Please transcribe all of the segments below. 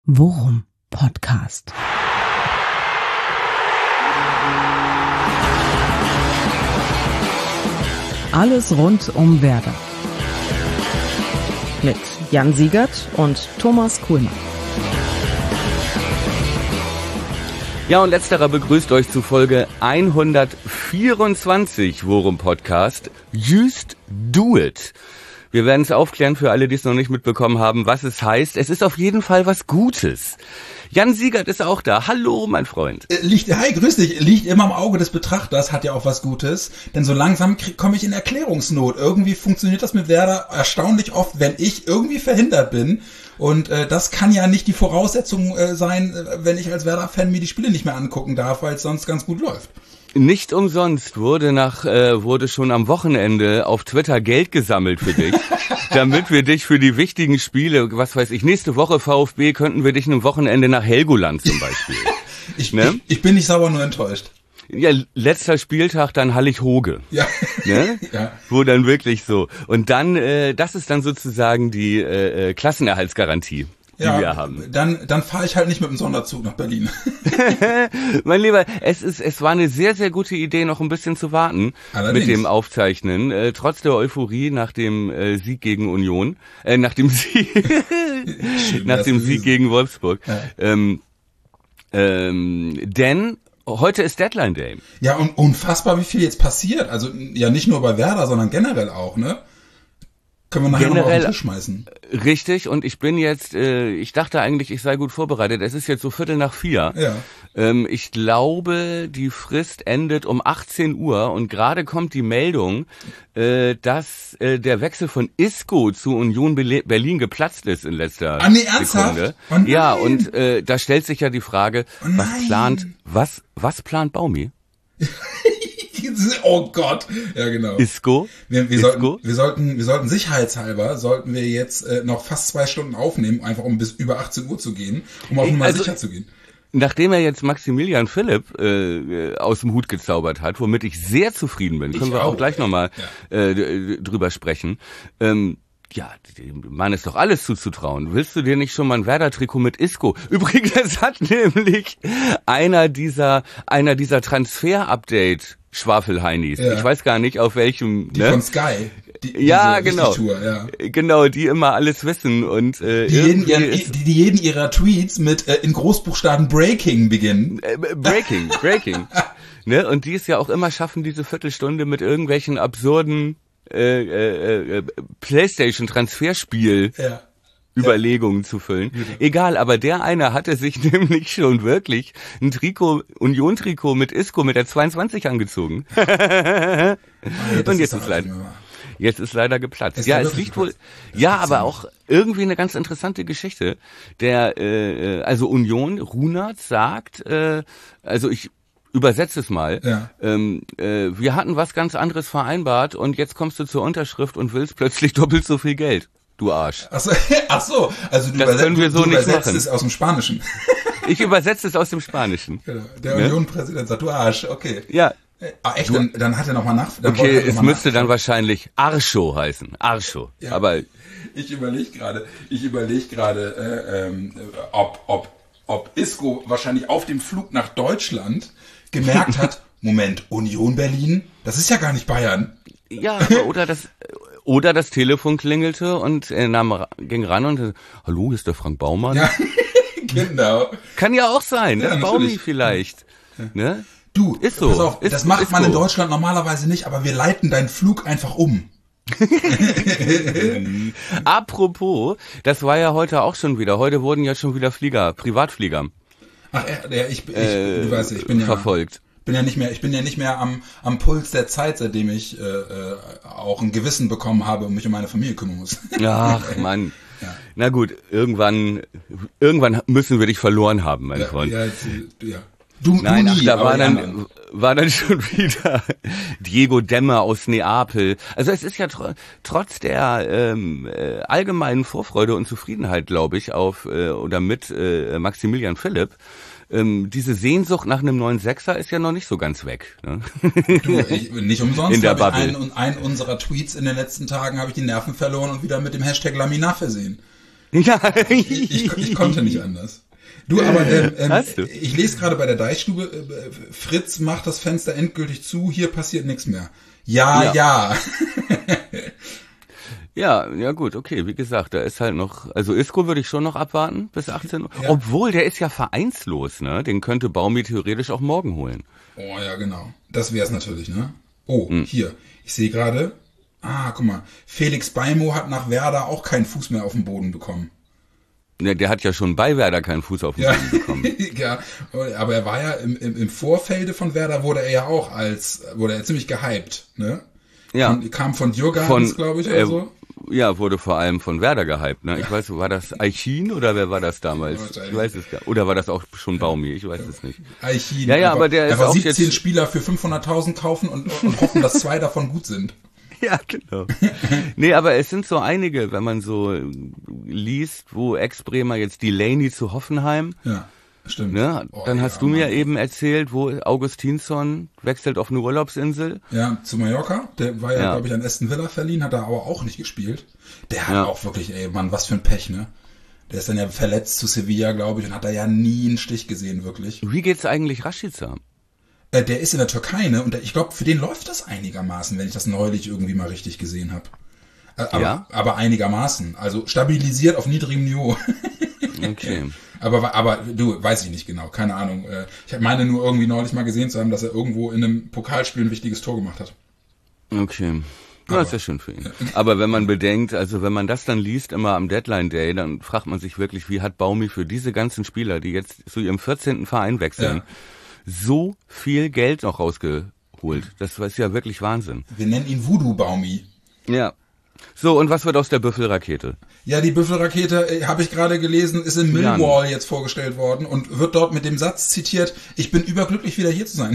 Worum Podcast. Alles rund um Werder. Mit Jan Siegert und Thomas Kuhlmann. Ja, und letzterer begrüßt euch zu Folge 124 Worum Podcast. Just do it. Wir werden es aufklären für alle, die es noch nicht mitbekommen haben, was es heißt. Es ist auf jeden Fall was Gutes. Jan Siegert ist auch da. Hallo, mein Freund. Hi, grüß dich. Liegt immer im Auge des Betrachters, hat ja auch was Gutes. Denn so langsam komme ich in Erklärungsnot. Irgendwie funktioniert das mit Werder erstaunlich oft, wenn ich irgendwie verhindert bin. Und das kann ja nicht die Voraussetzung sein, wenn ich als Werder-Fan mir die Spiele nicht mehr angucken darf, weil es sonst ganz gut läuft. Nicht umsonst wurde schon am Wochenende auf Twitter Geld gesammelt für dich, damit wir dich für die wichtigen Spiele, was weiß ich, nächste Woche VfB, könnten wir dich ein Wochenende nach Helgoland zum Beispiel. Ich bin nicht sauer, nur enttäuscht. Ja, letzter Spieltag dann Hallig-Hoge. Ja. Ne? Ja. Wo dann wirklich so. Und dann, das ist dann sozusagen die Klassenerhaltsgarantie. Die wir haben. Dann fahre ich halt nicht mit dem Sonderzug nach Berlin. Mein Lieber, es war eine sehr, sehr gute Idee, noch ein bisschen zu warten. Allerdings. Mit dem Aufzeichnen. Trotz der Euphorie nach dem Sieg gegen Union, nach dem Sieg gegen Wolfsburg. Ja. Denn heute ist Deadline Day. Ja, und unfassbar, wie viel jetzt passiert. Also ja, nicht nur bei Werder, sondern generell auch, ne? Können wir nachher noch auf den Tisch schmeißen. Richtig, und ich bin jetzt, ich dachte eigentlich, ich sei gut vorbereitet. Es ist jetzt so 3:45. Ja. Ich glaube, die Frist endet um 18 Uhr und gerade kommt die Meldung, dass der Wechsel von Isco zu Union Berlin geplatzt ist in letzter Sekunde. Oh nein. Ja, und da stellt sich ja die Frage, was plant Baumi? Oh Gott, ja genau. Isco? Wir sollten sicherheitshalber, jetzt noch fast 2 Stunden aufnehmen, einfach um bis über 18 Uhr zu gehen, um auf Nummer sicher zu gehen. Nachdem er jetzt Maximilian Philipp aus dem Hut gezaubert hat, womit ich sehr zufrieden bin, können wir auch gleich nochmal drüber sprechen. Ja, dem Mann ist doch alles zuzutrauen. Willst du dir nicht schon mal ein Werder-Trikot mit Isco? Übrigens, das hat nämlich einer dieser Transfer-Update-Schwafelheinis. Ja. Ich weiß gar nicht, auf welchem. Die von Sky. Genau. Tour, ja. Genau, die immer alles wissen und die jeden ihrer Tweets mit in Großbuchstaben Breaking beginnen. Breaking. Ne? Und die es ja auch immer schaffen, diese Viertelstunde mit irgendwelchen absurden PlayStation-Transferspiel Überlegungen zu füllen. Ja. Egal, aber der eine hatte sich nämlich schon wirklich ein Union-Trikot mit Isco mit der 22 angezogen. Und jetzt ist leider geplatzt. Ja, es liegt wohl. Ja, aber auch irgendwie eine ganz interessante Geschichte. Also Union, Runert sagt, also ich übersetze es mal. Ja. Wir hatten was ganz anderes vereinbart und jetzt kommst du zur Unterschrift und willst plötzlich doppelt so viel Geld. Du Arsch. Ach so. Also du übersetzt es aus dem Spanischen. Ich übersetze es aus dem Spanischen. Genau. Der Union-Präsident sagt, du Arsch, okay. Ja. Echt? Dann hat er nochmal nach. Okay, es müsste dann wahrscheinlich Archo heißen. Archo. Ja. Aber ich überlege gerade, ob Isco wahrscheinlich auf dem Flug nach Deutschland gemerkt hat, Moment, Union Berlin? Das ist ja gar nicht Bayern. Ja, oder das Telefon klingelte und er ging ran und hallo, hier ist der Frank Baumann. Ja, genau. Kann ja auch sein, das Baumi vielleicht. Ja. Ne? Du, ist so. Pass auf, das macht man in Deutschland normalerweise nicht, aber wir leiten deinen Flug einfach um. Apropos, das war ja heute auch schon wieder. Heute wurden ja schon wieder Privatflieger. Ach, du weißt, ich bin ja verfolgt. Ich bin ja nicht mehr am Puls der Zeit, seitdem ich auch ein Gewissen bekommen habe und mich um meine Familie kümmern muss. Ach, Mann. Ja. Na gut, irgendwann müssen wir dich verloren haben, mein Freund. Ja. War dann schon wieder Diego Demmer aus Neapel. Also es ist ja trotz der allgemeinen Vorfreude und Zufriedenheit, glaube ich, mit Maximilian Philipp, diese Sehnsucht nach einem neuen Sechser ist ja noch nicht so ganz weg. Ne? Nicht umsonst in der habe ich einen unserer Tweets in den letzten Tagen habe ich die Nerven verloren und wieder mit dem Hashtag Lamina versehen. Ja. Ich konnte nicht anders. Du, aber Hast du? ich lese gerade bei der Deichstube, Fritz macht das Fenster endgültig zu, hier passiert nichts mehr. Ja. Ja, gut, okay, wie gesagt, da ist halt noch, also Isco würde ich schon noch abwarten bis 18 Uhr. Ja. Obwohl, der ist ja vereinslos, ne? Den könnte Baumi theoretisch auch morgen holen. Oh ja, genau. Das wär's natürlich, ne? Oh, hier. Ich sehe gerade, guck mal, Felix Beimo hat nach Werder auch keinen Fuß mehr auf den Boden bekommen. Ja, der hat ja schon bei Werder keinen Fuß auf den Boden bekommen. Ja, aber er war ja im Vorfelde von Werder wurde er ziemlich gehypt, ne? Ja. Kam von Djurgardens, glaube ich, oder so. Ja, wurde vor allem von Werder gehypt, ne? Ich weiß, war das Aichin oder wer war das damals? Ich weiß es gar nicht. Oder war das auch schon Baumi? Ich weiß es nicht. Aichin. Ja, aber der ist auch 17 jetzt Spieler für 500.000 kaufen und hoffen, dass 2 davon gut sind. Ja, genau. Nee, aber es sind so einige, wenn man so liest, wo Ex-Bremer jetzt Delaney zu Hoffenheim. Ja, stimmt. Ne? Dann hast du mir eben erzählt, wo Augustinsson wechselt auf eine Urlaubsinsel. Ja, zu Mallorca. Der war ja, glaube ich, an Aston Villa verliehen, hat er aber auch nicht gespielt. Der hat auch wirklich, Mann, was für ein Pech, ne? Der ist dann ja verletzt zu Sevilla, glaube ich, und hat da ja nie einen Stich gesehen, wirklich. Wie geht's eigentlich Rashica? Der ist in der Türkei, ne? Und ich glaube, für den läuft das einigermaßen, wenn ich das neulich irgendwie mal richtig gesehen habe. Aber einigermaßen. Also stabilisiert auf niedrigem Niveau. Okay. Aber du, weiß ich nicht genau, keine Ahnung. Ich meine nur irgendwie neulich mal gesehen zu haben, dass er irgendwo in einem Pokalspiel ein wichtiges Tor gemacht hat. Okay. Das ist ja schön für ihn. Aber wenn man bedenkt, also wenn man das dann liest, immer am Deadline Day, dann fragt man sich wirklich, wie hat Baumi für diese ganzen Spieler, die jetzt zu ihrem 14. Verein wechseln, so viel Geld noch rausgeholt. Das ist ja wirklich Wahnsinn. Wir nennen ihn Voodoo-Baumi. Ja. So, und was wird aus der Büffelrakete? Ja, die Büffelrakete, habe ich gerade gelesen, ist in Millwall jetzt vorgestellt worden und wird dort mit dem Satz zitiert, ich bin überglücklich, wieder hier zu sein.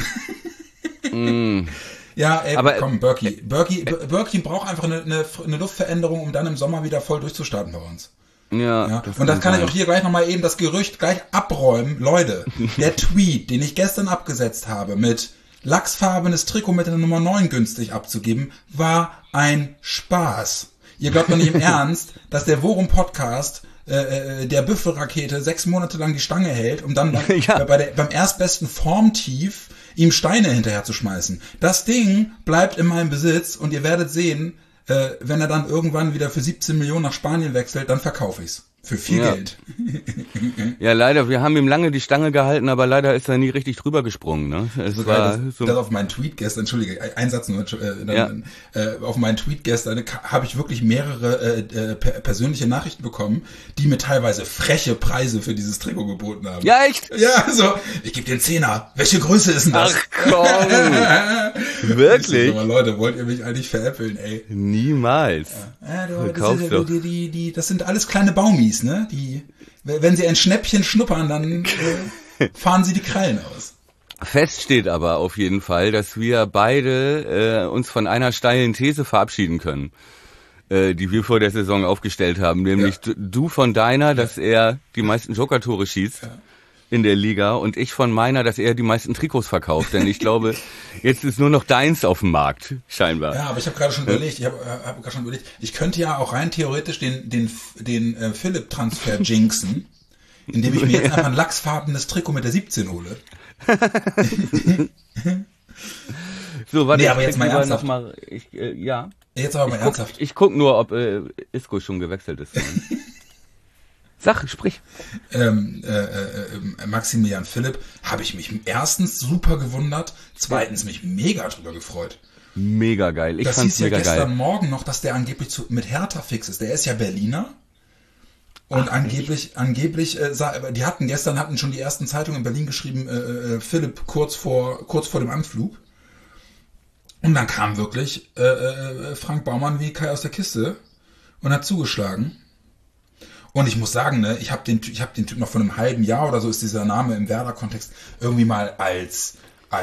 Ja, aber komm, Berkey braucht einfach eine Luftveränderung, um dann im Sommer wieder voll durchzustarten bei uns. Ja. Und das kann ich auch hier gleich nochmal eben das Gerücht gleich abräumen. Leute, der Tweet, den ich gestern abgesetzt habe mit lachsfarbenes Trikot mit der Nummer 9 günstig abzugeben, war ein Spaß. Ihr glaubt doch nicht im Ernst, dass der Worum Podcast der Büffelrakete 6 Monate lang die Stange hält, um dann beim erstbesten Formtief ihm Steine hinterher zu schmeißen. Das Ding bleibt in meinem Besitz und ihr werdet sehen, wenn er dann irgendwann wieder für 17 Millionen nach Spanien wechselt, dann verkaufe ich's. Für viel Geld. Ja, leider, wir haben ihm lange die Stange gehalten, aber leider ist er nie richtig drüber gesprungen. Ne? Das auf meinen Tweet gestern, Entschuldige, ein Satz nur, auf meinen Tweet gestern habe ich wirklich mehrere persönliche Nachrichten bekommen, die mir teilweise freche Preise für dieses Trikot geboten haben. Ja, echt? Ja, so, ich gebe dir einen Zehner. Welche Größe ist denn das? Ach komm. Wirklich? Aber Leute, wollt ihr mich eigentlich veräppeln, ey? Niemals. Ja, das sind alles kleine Baumis, ne? Wenn sie ein Schnäppchen schnuppern, dann fahren sie die Krallen aus. Fest steht aber auf jeden Fall, dass wir beide uns von einer steilen These verabschieden können, die wir vor der Saison aufgestellt haben. Nämlich du von deiner, dass er die meisten Joker-Tore schießt in der Liga und ich von meiner, dass er die meisten Trikots verkauft. Denn ich glaube, jetzt ist nur noch deins auf dem Markt, scheinbar. Ja, aber ich habe gerade schon überlegt, ich könnte ja auch rein theoretisch den Philipp-Transfer jinxen, indem ich mir jetzt einfach ein lachsfarbenes Trikot mit der 17 hole. So, warte, aber jetzt mal ernsthaft. Jetzt aber mal ernsthaft. Ich guck nur, ob Isco schon gewechselt ist. Sag, sprich. Maximilian Philipp, habe ich mich erstens super gewundert, zweitens mich mega drüber gefreut. Mega geil. Ich fand's mega geil. Das hieß ja gestern Morgen noch, dass der angeblich mit Hertha fix ist. Der ist ja Berliner. Und angeblich, hatten schon die ersten Zeitungen in Berlin geschrieben, Philipp kurz vor dem Anflug. Und dann kam wirklich Frank Baumann wie Kai aus der Kiste und hat zugeschlagen. Und ich muss sagen, ne, ich hab den Typ noch vor einem halben Jahr oder so ist dieser Name im Werder-Kontext irgendwie mal als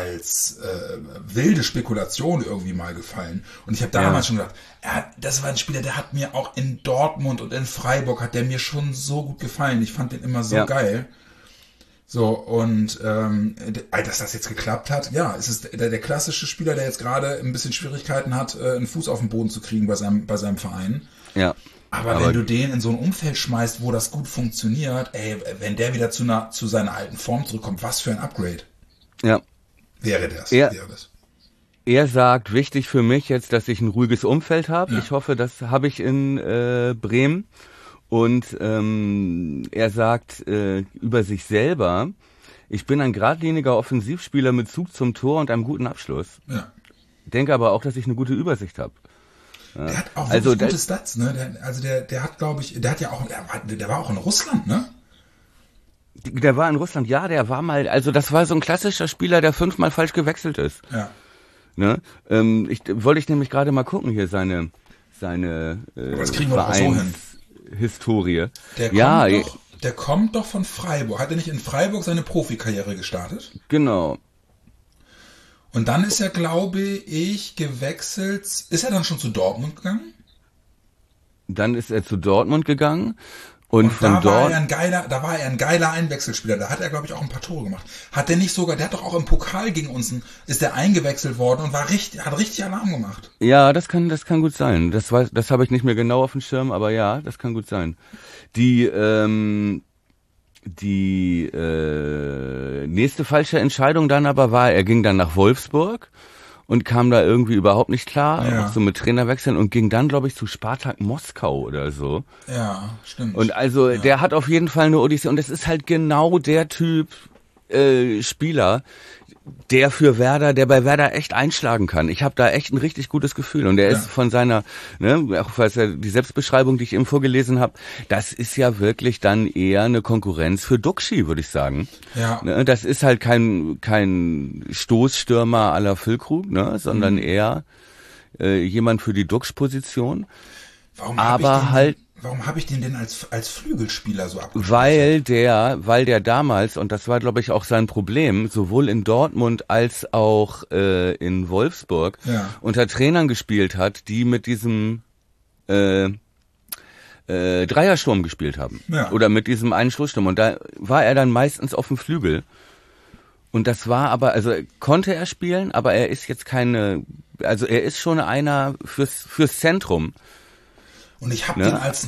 wilde Spekulation irgendwie mal gefallen. Und ich habe damals schon gedacht, das war ein Spieler, der hat mir auch in Dortmund und in Freiburg hat der mir schon so gut gefallen. Ich fand den immer so geil. So, und dass das jetzt geklappt hat, es ist der klassische Spieler, der jetzt gerade ein bisschen Schwierigkeiten hat, einen Fuß auf den Boden zu kriegen bei seinem Verein. Ja. Aber wenn du den in so ein Umfeld schmeißt, wo das gut funktioniert, wenn der wieder zu seiner alten Form zurückkommt, was für ein Upgrade. Ja. Wäre das. Er sagt, wichtig für mich jetzt, dass ich ein ruhiges Umfeld habe. Ja. Ich hoffe, das habe ich in Bremen. Und er sagt über sich selber, ich bin ein geradliniger Offensivspieler mit Zug zum Tor und einem guten Abschluss. Ja. Denke aber auch, dass ich eine gute Übersicht habe. Ja. Der hat auch wirklich gute Stats, ne? Der hat, glaube ich, der war auch in Russland, ne? Der war in Russland, ja, der war mal, also das war so ein klassischer Spieler, der 5-mal falsch gewechselt ist. Ja. Ne? Wollte ich nämlich gerade mal gucken hier seine Vereinshistorie. Der kommt doch von Freiburg. Hat er nicht in Freiburg seine Profikarriere gestartet? Genau. Und dann ist er, glaube ich, gewechselt. Ist er dann schon zu Dortmund gegangen? Dann ist er zu Dortmund gegangen. Und von da war er ein geiler Einwechselspieler. Da hat er, glaube ich, auch ein paar Tore gemacht. Hat der nicht sogar, der hat doch auch im Pokal gegen uns, ist der eingewechselt worden und hat richtig Alarm gemacht. Ja, das kann gut sein. Das habe ich nicht mehr genau auf dem Schirm, aber ja, das kann gut sein. Die nächste falsche Entscheidung dann aber war, er ging dann nach Wolfsburg und kam da irgendwie überhaupt nicht klar, auch so mit Trainerwechseln und ging dann, glaube ich, zu Spartak Moskau oder so. Ja, stimmt. Und also der hat auf jeden Fall eine Odyssee und es ist halt genau der Typ Spieler, der bei Werder echt einschlagen kann. Ich habe da echt ein richtig gutes Gefühl und er ist von seiner, auch falls die Selbstbeschreibung, die ich eben vorgelesen habe, das ist ja wirklich dann eher eine Konkurrenz für Duxchi, würde ich sagen. Ja. Das ist halt kein Stoßstürmer à la Füllkrug, sondern eher jemand für die Duxch-Position. Warum habe ich den denn als Flügelspieler so abgeschlossen? Weil der damals, und das war, glaube ich, auch sein Problem, sowohl in Dortmund als auch in Wolfsburg unter Trainern gespielt hat, die mit diesem Dreiersturm gespielt haben. Ja. Oder mit diesem einen Stoßsturm. Und da war er dann meistens auf dem Flügel. Und das war aber, also konnte er spielen, aber er ist jetzt er ist schon einer fürs Zentrum. Und ich habe den als einen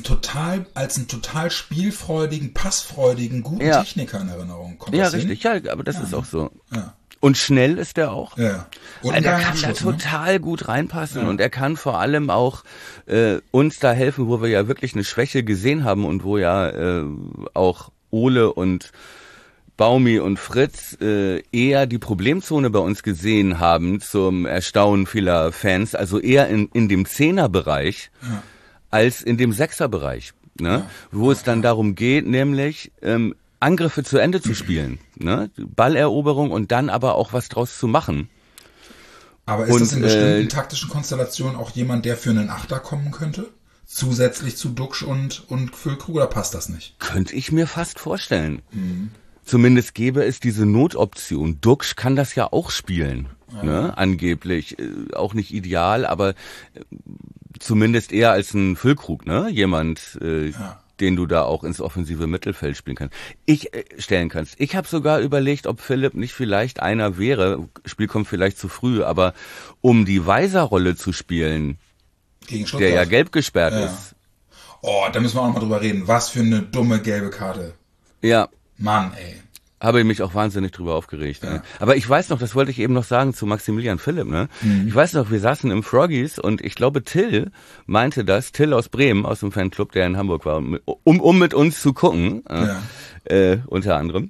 total spielfreudigen, passfreudigen, guten Techniker in Erinnerung. Kommt das richtig, hin? Ja, aber das ist auch so. Ja. Und schnell ist der auch. Ja. Und der kann da total gut reinpassen und er kann vor allem auch uns da helfen, wo wir ja wirklich eine Schwäche gesehen haben und wo ja auch Ole und Baumi und Fritz eher die Problemzone bei uns gesehen haben, zum Erstaunen vieler Fans, also eher in dem Zehnerbereich. Ja. Als in dem Sechserbereich, wo es dann darum geht, nämlich Angriffe zu Ende zu spielen, Balleroberung und dann aber auch was draus zu machen. Aber ist das in bestimmten taktischen Konstellationen auch jemand, der für einen Achter kommen könnte? Zusätzlich zu Duxch und Füllkrug, oder passt das nicht? Könnte ich mir fast vorstellen. Mhm. Zumindest gäbe es diese Notoption. Duxch kann das ja auch spielen, angeblich. Auch nicht ideal, aber zumindest eher als ein Füllkrug, jemand, den du da auch ins offensive Mittelfeld stellen kannst. Ich habe sogar überlegt, ob Philipp nicht vielleicht einer wäre, Spiel kommt vielleicht zu früh, aber um die Weiser-Rolle zu spielen, der ja gelb gesperrt ist. Oh, da müssen wir auch noch mal drüber reden. Was für eine dumme gelbe Karte. Ja. Mann, ey. Habe ich mich auch wahnsinnig drüber aufgeregt. Ja. Aber ich weiß noch, das wollte ich eben noch sagen zu Maximilian Philipp, Mhm. Ich weiß noch, wir saßen im Froggies und ich glaube, Till meinte das, Till aus Bremen, aus dem Fanclub, der in Hamburg war, um mit uns zu gucken, unter anderem.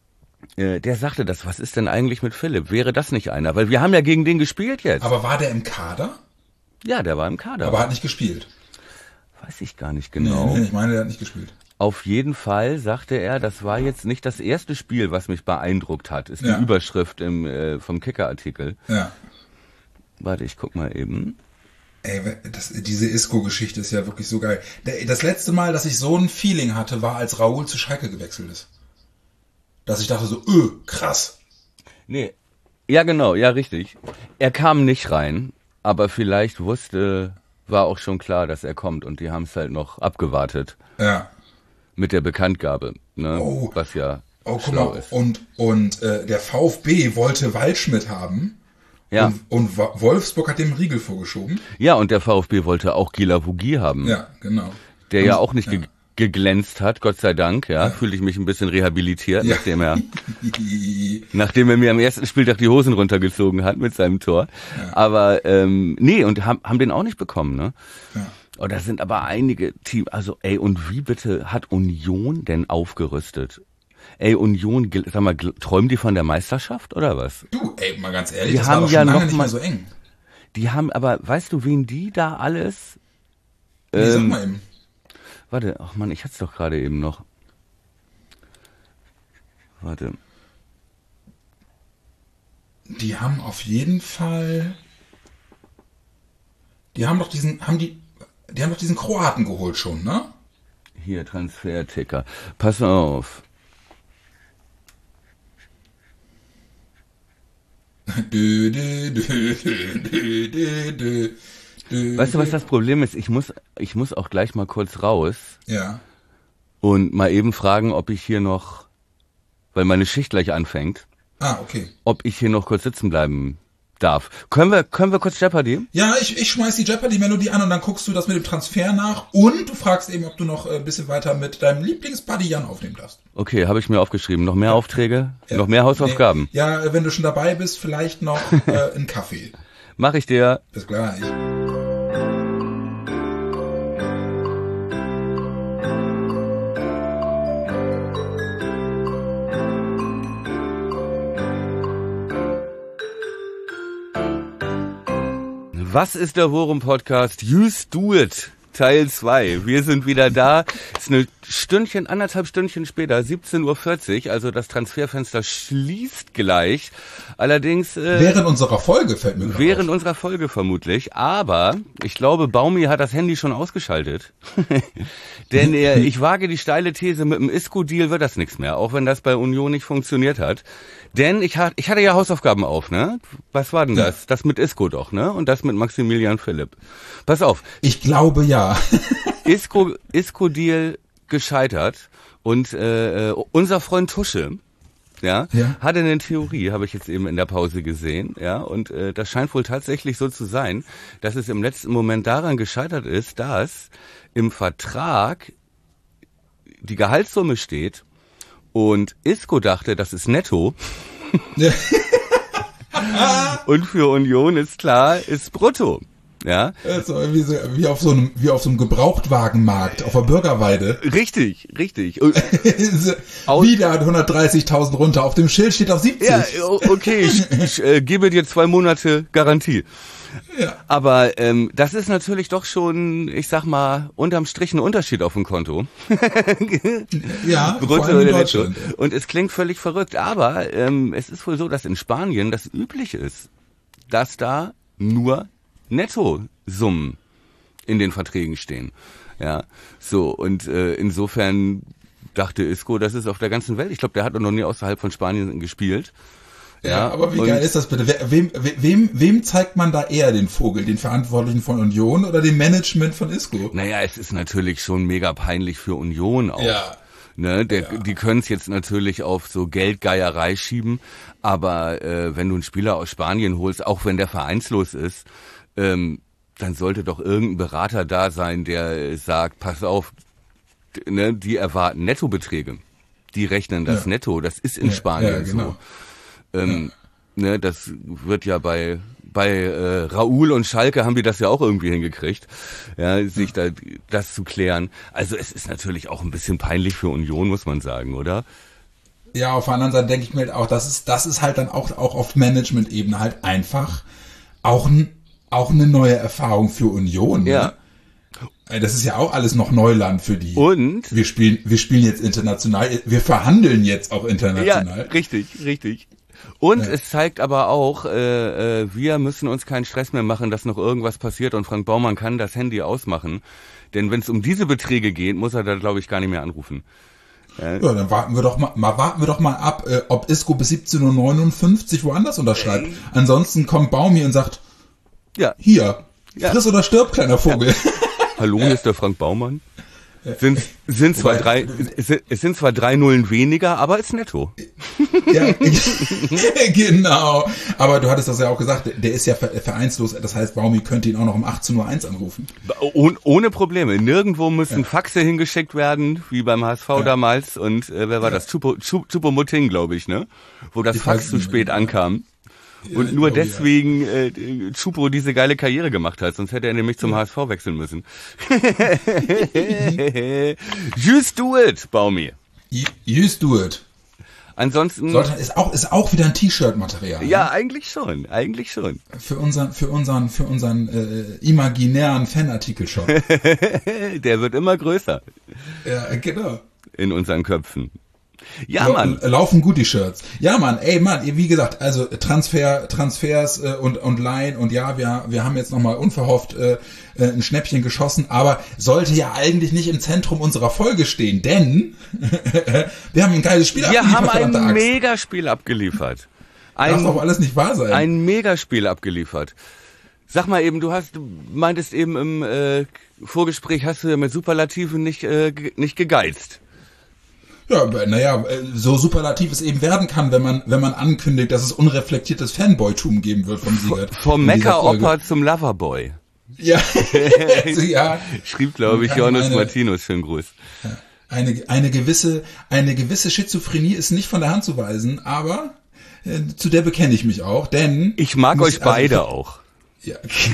Der sagte das, was ist denn eigentlich mit Philipp? Wäre das nicht einer? Weil wir haben ja gegen den gespielt jetzt. Aber war der im Kader? Ja, der war im Kader. Aber hat nicht gespielt? Weiß ich gar nicht genau. Nee, ich meine, der hat nicht gespielt. Auf jeden Fall sagte er, das war jetzt nicht das erste Spiel, was mich beeindruckt hat, ist die Überschrift vom Kicker-Artikel. Ja. Warte, ich guck mal eben. Ey, diese Isco-Geschichte ist ja wirklich so geil. Das letzte Mal, dass ich so ein Feeling hatte, war, als Raoul zu Schalke gewechselt ist. Dass ich dachte so, krass. Nee. Ja, genau, ja, richtig. Er kam nicht rein, aber vielleicht war auch schon klar, dass er kommt und die haben es halt noch abgewartet. Ja. Mit der Bekanntgabe, was ja schlau ist. Und der VfB wollte Waldschmidt haben. Ja. Und Wolfsburg hat dem Riegel vorgeschoben. Ja, und der VfB wollte auch Gila Vugi haben. Ja, genau. der ja auch nicht geglänzt hat, Gott sei Dank, fühle ich mich ein bisschen rehabilitiert, nachdem er mir am ersten Spieltag die Hosen runtergezogen hat mit seinem Tor. Ja. Aber nee, und haben den auch nicht bekommen, ne? Ja. Oh, da sind aber einige Teams, also und wie bitte hat Union denn aufgerüstet? Union, sag mal, träumen die von der Meisterschaft oder was? Du, mal ganz ehrlich, die das haben war doch ja schon lange noch nicht mal mehr so eng. Die haben aber, weißt du, wen die da alles... sag mal eben. Warte, ach Mann, ich hatte es doch gerade eben noch. Warte. Die haben auf jeden Fall... Die haben doch diesen Kroaten geholt schon, ne? Hier, Transferticker. Pass auf. Weißt du, was das Problem ist? Ich muss auch gleich mal kurz raus. Ja. Und mal eben fragen, ob ich hier noch, weil meine Schicht gleich anfängt. Ah, okay. Ob ich hier noch kurz sitzen bleiben darf. Können wir kurz Jeopardy? Ja, ich schmeiß die Jeopardy-Melodie an und dann guckst du das mit dem Transfer nach und du fragst eben, ob du noch ein bisschen weiter mit deinem Lieblingsbuddy Jan aufnehmen darfst. Okay, habe ich mir aufgeschrieben. Noch mehr Aufträge? Noch mehr Hausaufgaben? Nee. Ja, wenn du schon dabei bist, vielleicht noch einen Kaffee. Mach ich dir. Bis gleich. Was ist der Worum-Podcast? Used Do It, Teil 2. Wir sind wieder da. Es ist anderthalb Stündchen später, 17:40 Uhr. Also das Transferfenster schließt gleich. Allerdings... während unserer Folge fällt mir gerade auf. Während unserer Folge vermutlich. Aber ich glaube, Baumi hat das Handy schon ausgeschaltet. Denn ich wage die steile These, mit dem Isco-Deal wird das nichts mehr. Auch wenn das bei Union nicht funktioniert hat. Denn ich hatte ja Hausaufgaben auf, ne? Was war denn das? Ja. Das mit Isco doch, ne? Und das mit Maximilian Philipp. Pass auf. Ich glaube, ja. Isco-Deal gescheitert. Und unser Freund Tusche, hatte eine Theorie, habe ich jetzt eben in der Pause gesehen, und das scheint wohl tatsächlich so zu sein, dass es im letzten Moment daran gescheitert ist, dass im Vertrag die Gehaltssumme steht und Isco dachte, das ist netto. Und für Union ist klar, ist brutto. Ja. Also wie auf so einem Gebrauchtwagenmarkt auf der Bürgerweide. Richtig. Wieder 130.000 runter. Auf dem Schild steht auf 70. Ja, okay, ich gebe dir 2 Monate Garantie. Ja. Aber das ist natürlich doch schon, ich sag mal, unterm Strich ein Unterschied auf dem Konto. Ja, brutto oder netto. Und es klingt völlig verrückt, aber es ist wohl so, dass in Spanien das üblich ist, dass da nur Nettosummen in den Verträgen stehen. Ja, so, und insofern dachte Isco, das ist auf der ganzen Welt. Ich glaube, der hat noch nie außerhalb von Spanien gespielt. Ja, aber wie geil ist das bitte? Wem zeigt man da eher den Vogel? Den Verantwortlichen von Union oder dem Management von Isco? Naja, es ist natürlich schon mega peinlich für Union auch. Ja. Ne, die können es jetzt natürlich auf so Geldgeierei schieben, aber wenn du einen Spieler aus Spanien holst, auch wenn der vereinslos ist, dann sollte doch irgendein Berater da sein, der sagt, pass auf, ne, die erwarten Nettobeträge. Die rechnen das Netto, das ist in Spanien genau. So. Ne, das wird ja bei Raúl und Schalke haben die das ja auch irgendwie hingekriegt, sich das zu klären. Also es ist natürlich auch ein bisschen peinlich für Union, muss man sagen, oder? Ja, auf der anderen Seite denke ich mir auch, das ist halt dann auch auf Management-Ebene halt einfach auch eine neue Erfahrung für Union. Ne? Ja. Das ist ja auch alles noch Neuland für die. Und? Wir spielen jetzt international, wir verhandeln jetzt auch international. Ja, richtig. Und es zeigt aber auch, wir müssen uns keinen Stress mehr machen, dass noch irgendwas passiert und Frank Baumann kann das Handy ausmachen. Denn wenn es um diese Beträge geht, muss er da, glaube ich, gar nicht mehr anrufen. Ja, dann warten wir doch mal ab, ob Isco bis 17:59 Uhr woanders unterschreibt. Ansonsten kommt Baumi und sagt, hier, friss oder stirb, kleiner Vogel. Hallo, hier ist der Frank Baumann. sind zwar es sind zwar 3 Nullen weniger, aber ist netto. Ja, genau. Aber du hattest das ja auch gesagt, der ist ja vereinslos. Das heißt, Baumi könnte ihn auch noch um 18:01 Uhr anrufen. Ohne Probleme. Nirgendwo müssen Faxe hingeschickt werden, wie beim HSV damals. Und wer war das? Choupo-Moting, glaube ich, ne? Wo das Fax zu spät ankam. Und nur deswegen Choupo diese geile Karriere gemacht hat, sonst hätte er nämlich zum HSV wechseln müssen. Just do it, Baumi. Just do it. Ansonsten ist auch wieder ein T-Shirt-Material. Ja, ne? Eigentlich schon. Für unseren imaginären Fanartikel-Shop. Der wird immer größer. Ja, genau. In unseren Köpfen. Ja, Mann. Laufen gut die Shirts. Ja, Mann, wie gesagt, also Transfers und Leihen und ja, wir haben jetzt nochmal unverhofft ein Schnäppchen geschossen, aber sollte ja eigentlich nicht im Zentrum unserer Folge stehen, denn wir haben ein geiles Spiel abgeliefert. Wir haben ein Megaspiel abgeliefert. Darf doch alles nicht wahr sein. Ein Megaspiel abgeliefert. Sag mal eben, du meintest eben im Vorgespräch, hast du ja mit Superlativen nicht gegeizt. Ja, naja, so superlativ es eben werden kann, wenn man ankündigt, dass es unreflektiertes Fanboytum geben wird vom Sieger. Vom Mecker-Opa zum Loverboy. Ja. Ja. Schrieb, glaube ich, Johannes Martinus, schönen Gruß. Ja. Eine gewisse Schizophrenie ist nicht von der Hand zu weisen, aber zu der bekenne ich mich auch, denn... Ich mag euch beide auch. Ja.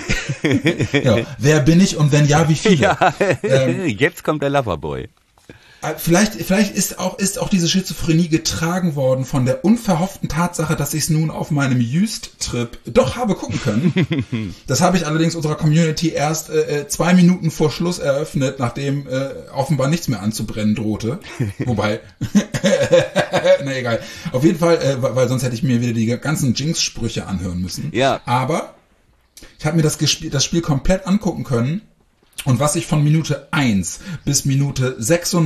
Ja. Wer bin ich und wenn ja, wie viele? Ja. Jetzt kommt der Loverboy. Vielleicht ist auch diese Schizophrenie getragen worden von der unverhofften Tatsache, dass ich es nun auf meinem Just-Trip doch habe gucken können. Das habe ich allerdings unserer Community erst 2 Minuten vor Schluss eröffnet, nachdem offenbar nichts mehr anzubrennen drohte. Wobei, na egal. Auf jeden Fall, weil sonst hätte ich mir wieder die ganzen Jinx-Sprüche anhören müssen. Ja. Aber ich habe mir das Spiel komplett angucken können. Und was ich von Minute 1 bis Minute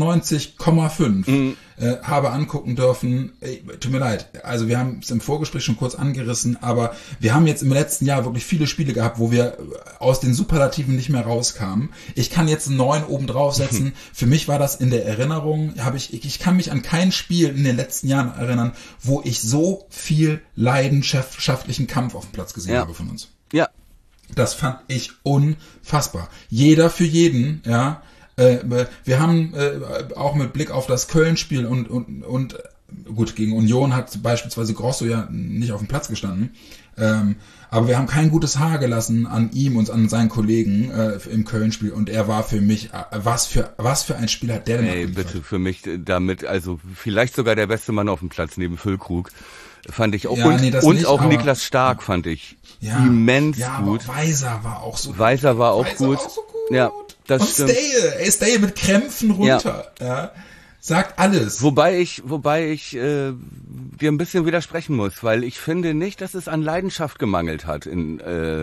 96,5 habe angucken dürfen, tut mir leid, also wir haben es im Vorgespräch schon kurz angerissen, aber wir haben jetzt im letzten Jahr wirklich viele Spiele gehabt, wo wir aus den Superlativen nicht mehr rauskamen. Ich kann jetzt einen 9 oben draufsetzen. Für mich war das in der Erinnerung, ich kann mich an kein Spiel in den letzten Jahren erinnern, wo ich so viel leidenschaftlichen Kampf auf dem Platz gesehen habe von uns. Ja. Das fand ich unfassbar. Jeder für jeden, ja. Wir haben auch mit Blick auf das Köln-Spiel und gut, gegen Union hat beispielsweise Grosso ja nicht auf dem Platz gestanden. Aber wir haben kein gutes Haar gelassen an ihm und an seinen Kollegen im Köln-Spiel und er war für mich, was für ein Spiel hat der denn abgeliefert? Bitte, für mich damit, also vielleicht sogar der beste Mann auf dem Platz neben Füllkrug. Fand ich auch. Ja, und auch Niklas Stark fand ich immens gut. Aber Weiser war auch so gut. Weiser war auch gut. Ja, das und stimmt. Stay mit Krämpfen runter. Ja. Sagt alles. Wobei ich dir ein bisschen widersprechen muss, weil ich finde nicht, dass es an Leidenschaft gemangelt hat in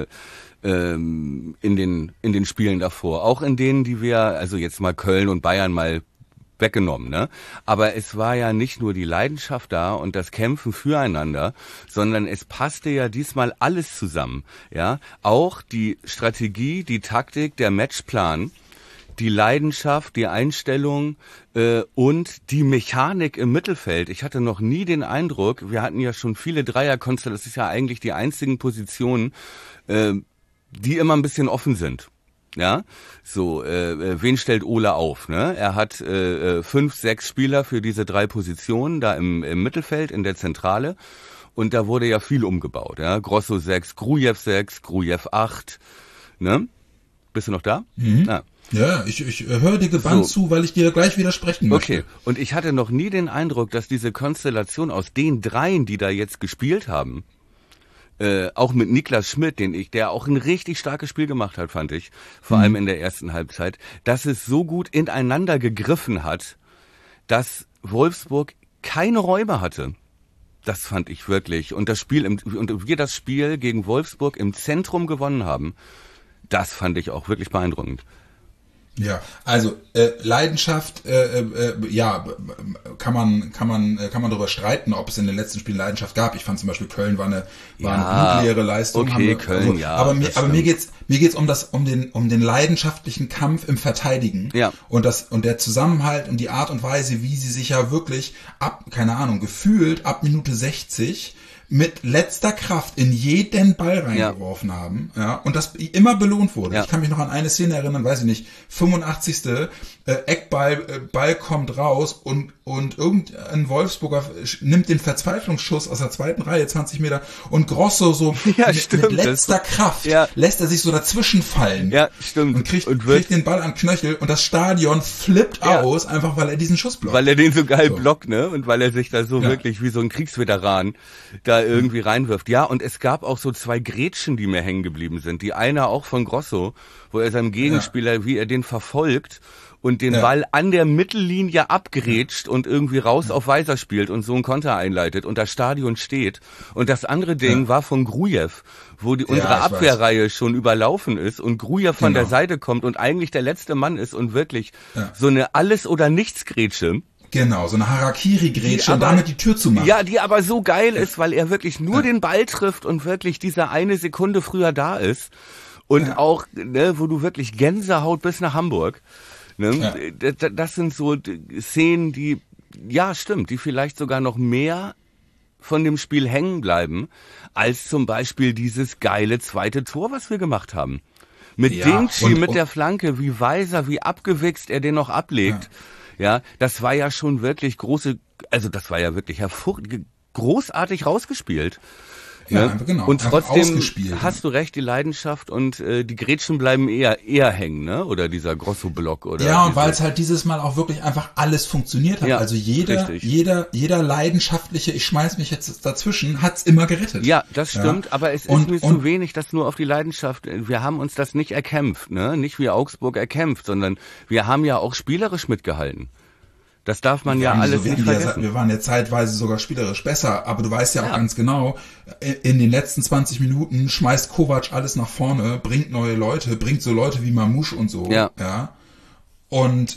den Spielen davor. Auch in denen, die wir, also jetzt mal Köln und Bayern mal weggenommen, ne? Aber es war ja nicht nur die Leidenschaft da und das Kämpfen füreinander, sondern es passte ja diesmal alles zusammen, ja? Auch die Strategie, die Taktik, der Matchplan, die Leidenschaft, die Einstellung und die Mechanik im Mittelfeld. Ich hatte noch nie den Eindruck, wir hatten ja schon viele Dreierkonstellationen, das ist ja eigentlich die einzigen Positionen, die immer ein bisschen offen sind. Ja, so, wen stellt Ole auf, ne? Er hat 5, 6 Spieler für diese 3 Positionen da im Mittelfeld, in der Zentrale. Und da wurde ja viel umgebaut, ja? Grosso 6, Grujew 6, Grujew 8, ne? Bist du noch da? Mhm. Ja, ich höre dir gebannt zu, weil ich dir gleich widersprechen möchte. Okay, und ich hatte noch nie den Eindruck, dass diese Konstellation aus den 3, die da jetzt gespielt haben, auch mit Niklas Schmidt, der auch ein richtig starkes Spiel gemacht hat, fand ich, vor allem in der ersten Halbzeit, dass es so gut ineinander gegriffen hat, dass Wolfsburg keine Räume hatte. Das fand ich wirklich. Und wir das Spiel gegen Wolfsburg im Zentrum gewonnen haben, das fand ich auch wirklich beeindruckend. Ja, also Leidenschaft, ja, kann man darüber streiten, ob es in den letzten Spielen Leidenschaft gab. Ich fand zum Beispiel Köln war eine blutleere Leistung. Okay, Köln, also, ja. Aber mir geht's um den leidenschaftlichen Kampf im Verteidigen. Ja. Und der Zusammenhalt und die Art und Weise, wie sie sich ja wirklich gefühlt ab Minute 60 mit letzter Kraft in jeden Ball reingeworfen haben, ja, und das immer belohnt wurde. Ja. Ich kann mich noch an eine Szene erinnern, weiß ich nicht, 85. Eckball, Ball kommt raus und irgendein Wolfsburger nimmt den Verzweiflungsschuss aus der zweiten Reihe, 20 Meter, und Grosso so mit letzter Kraft lässt er sich so dazwischen fallen. Ja, stimmt. Und kriegt den Ball an Knöchel und das Stadion flippt aus, einfach weil er diesen Schuss blockt. Weil er den so geil blockt, ne? Und weil er sich da so wirklich wie so ein Kriegsveteran da irgendwie reinwirft. Ja, und es gab auch so 2 Grätschen, die mir hängen geblieben sind. Die eine auch von Grosso, wo er seinem Gegenspieler, wie er den verfolgt und den Ball an der Mittellinie abgrätscht und irgendwie raus auf Weiser spielt und so einen Konter einleitet und das Stadion steht. Und das andere Ding war von Grujew, wo unsere Abwehrreihe schon überlaufen ist und Grujew von der Seite kommt und eigentlich der letzte Mann ist und wirklich so eine Alles-oder-Nichts-Grätsche. Genau, so eine Harakiri-Grätsche und damit die Tür zu machen. Ja, die aber so geil ist, weil er wirklich nur den Ball trifft und wirklich diese eine Sekunde früher da ist. Und auch, ne, wo du wirklich Gänsehaut bis nach Hamburg. Ne? Ja. Das sind so Szenen, die, stimmt, die vielleicht sogar noch mehr von dem Spiel hängen bleiben, als zum Beispiel dieses geile zweite Tor, was wir gemacht haben. Mit Dingschi, mit der Flanke, wie Weiser, wie abgewichst er den noch ablegt. Ja, das war ja schon wirklich das war ja wirklich großartig rausgespielt. Ja, ne? Genau. Und trotzdem hast du recht, die Leidenschaft und die Grätschen bleiben eher hängen, ne? Oder dieser Grosso-Block oder. Ja, und weil es halt dieses Mal auch wirklich einfach alles funktioniert hat. Ja, also jeder leidenschaftliche, ich schmeiß mich jetzt dazwischen, hat's immer gerettet. Ja, das stimmt, aber es ist mir zu wenig, das nur auf die Leidenschaft. Wir haben uns das nicht erkämpft, ne? Nicht wie Augsburg erkämpft, sondern wir haben ja auch spielerisch mitgehalten. Das darf man alles nicht vergessen. Wir waren ja zeitweise sogar spielerisch besser, aber du weißt ja auch ganz genau, in den letzten 20 Minuten schmeißt Kovac alles nach vorne, bringt neue Leute, bringt so Leute wie Mamouche und so. Ja. Und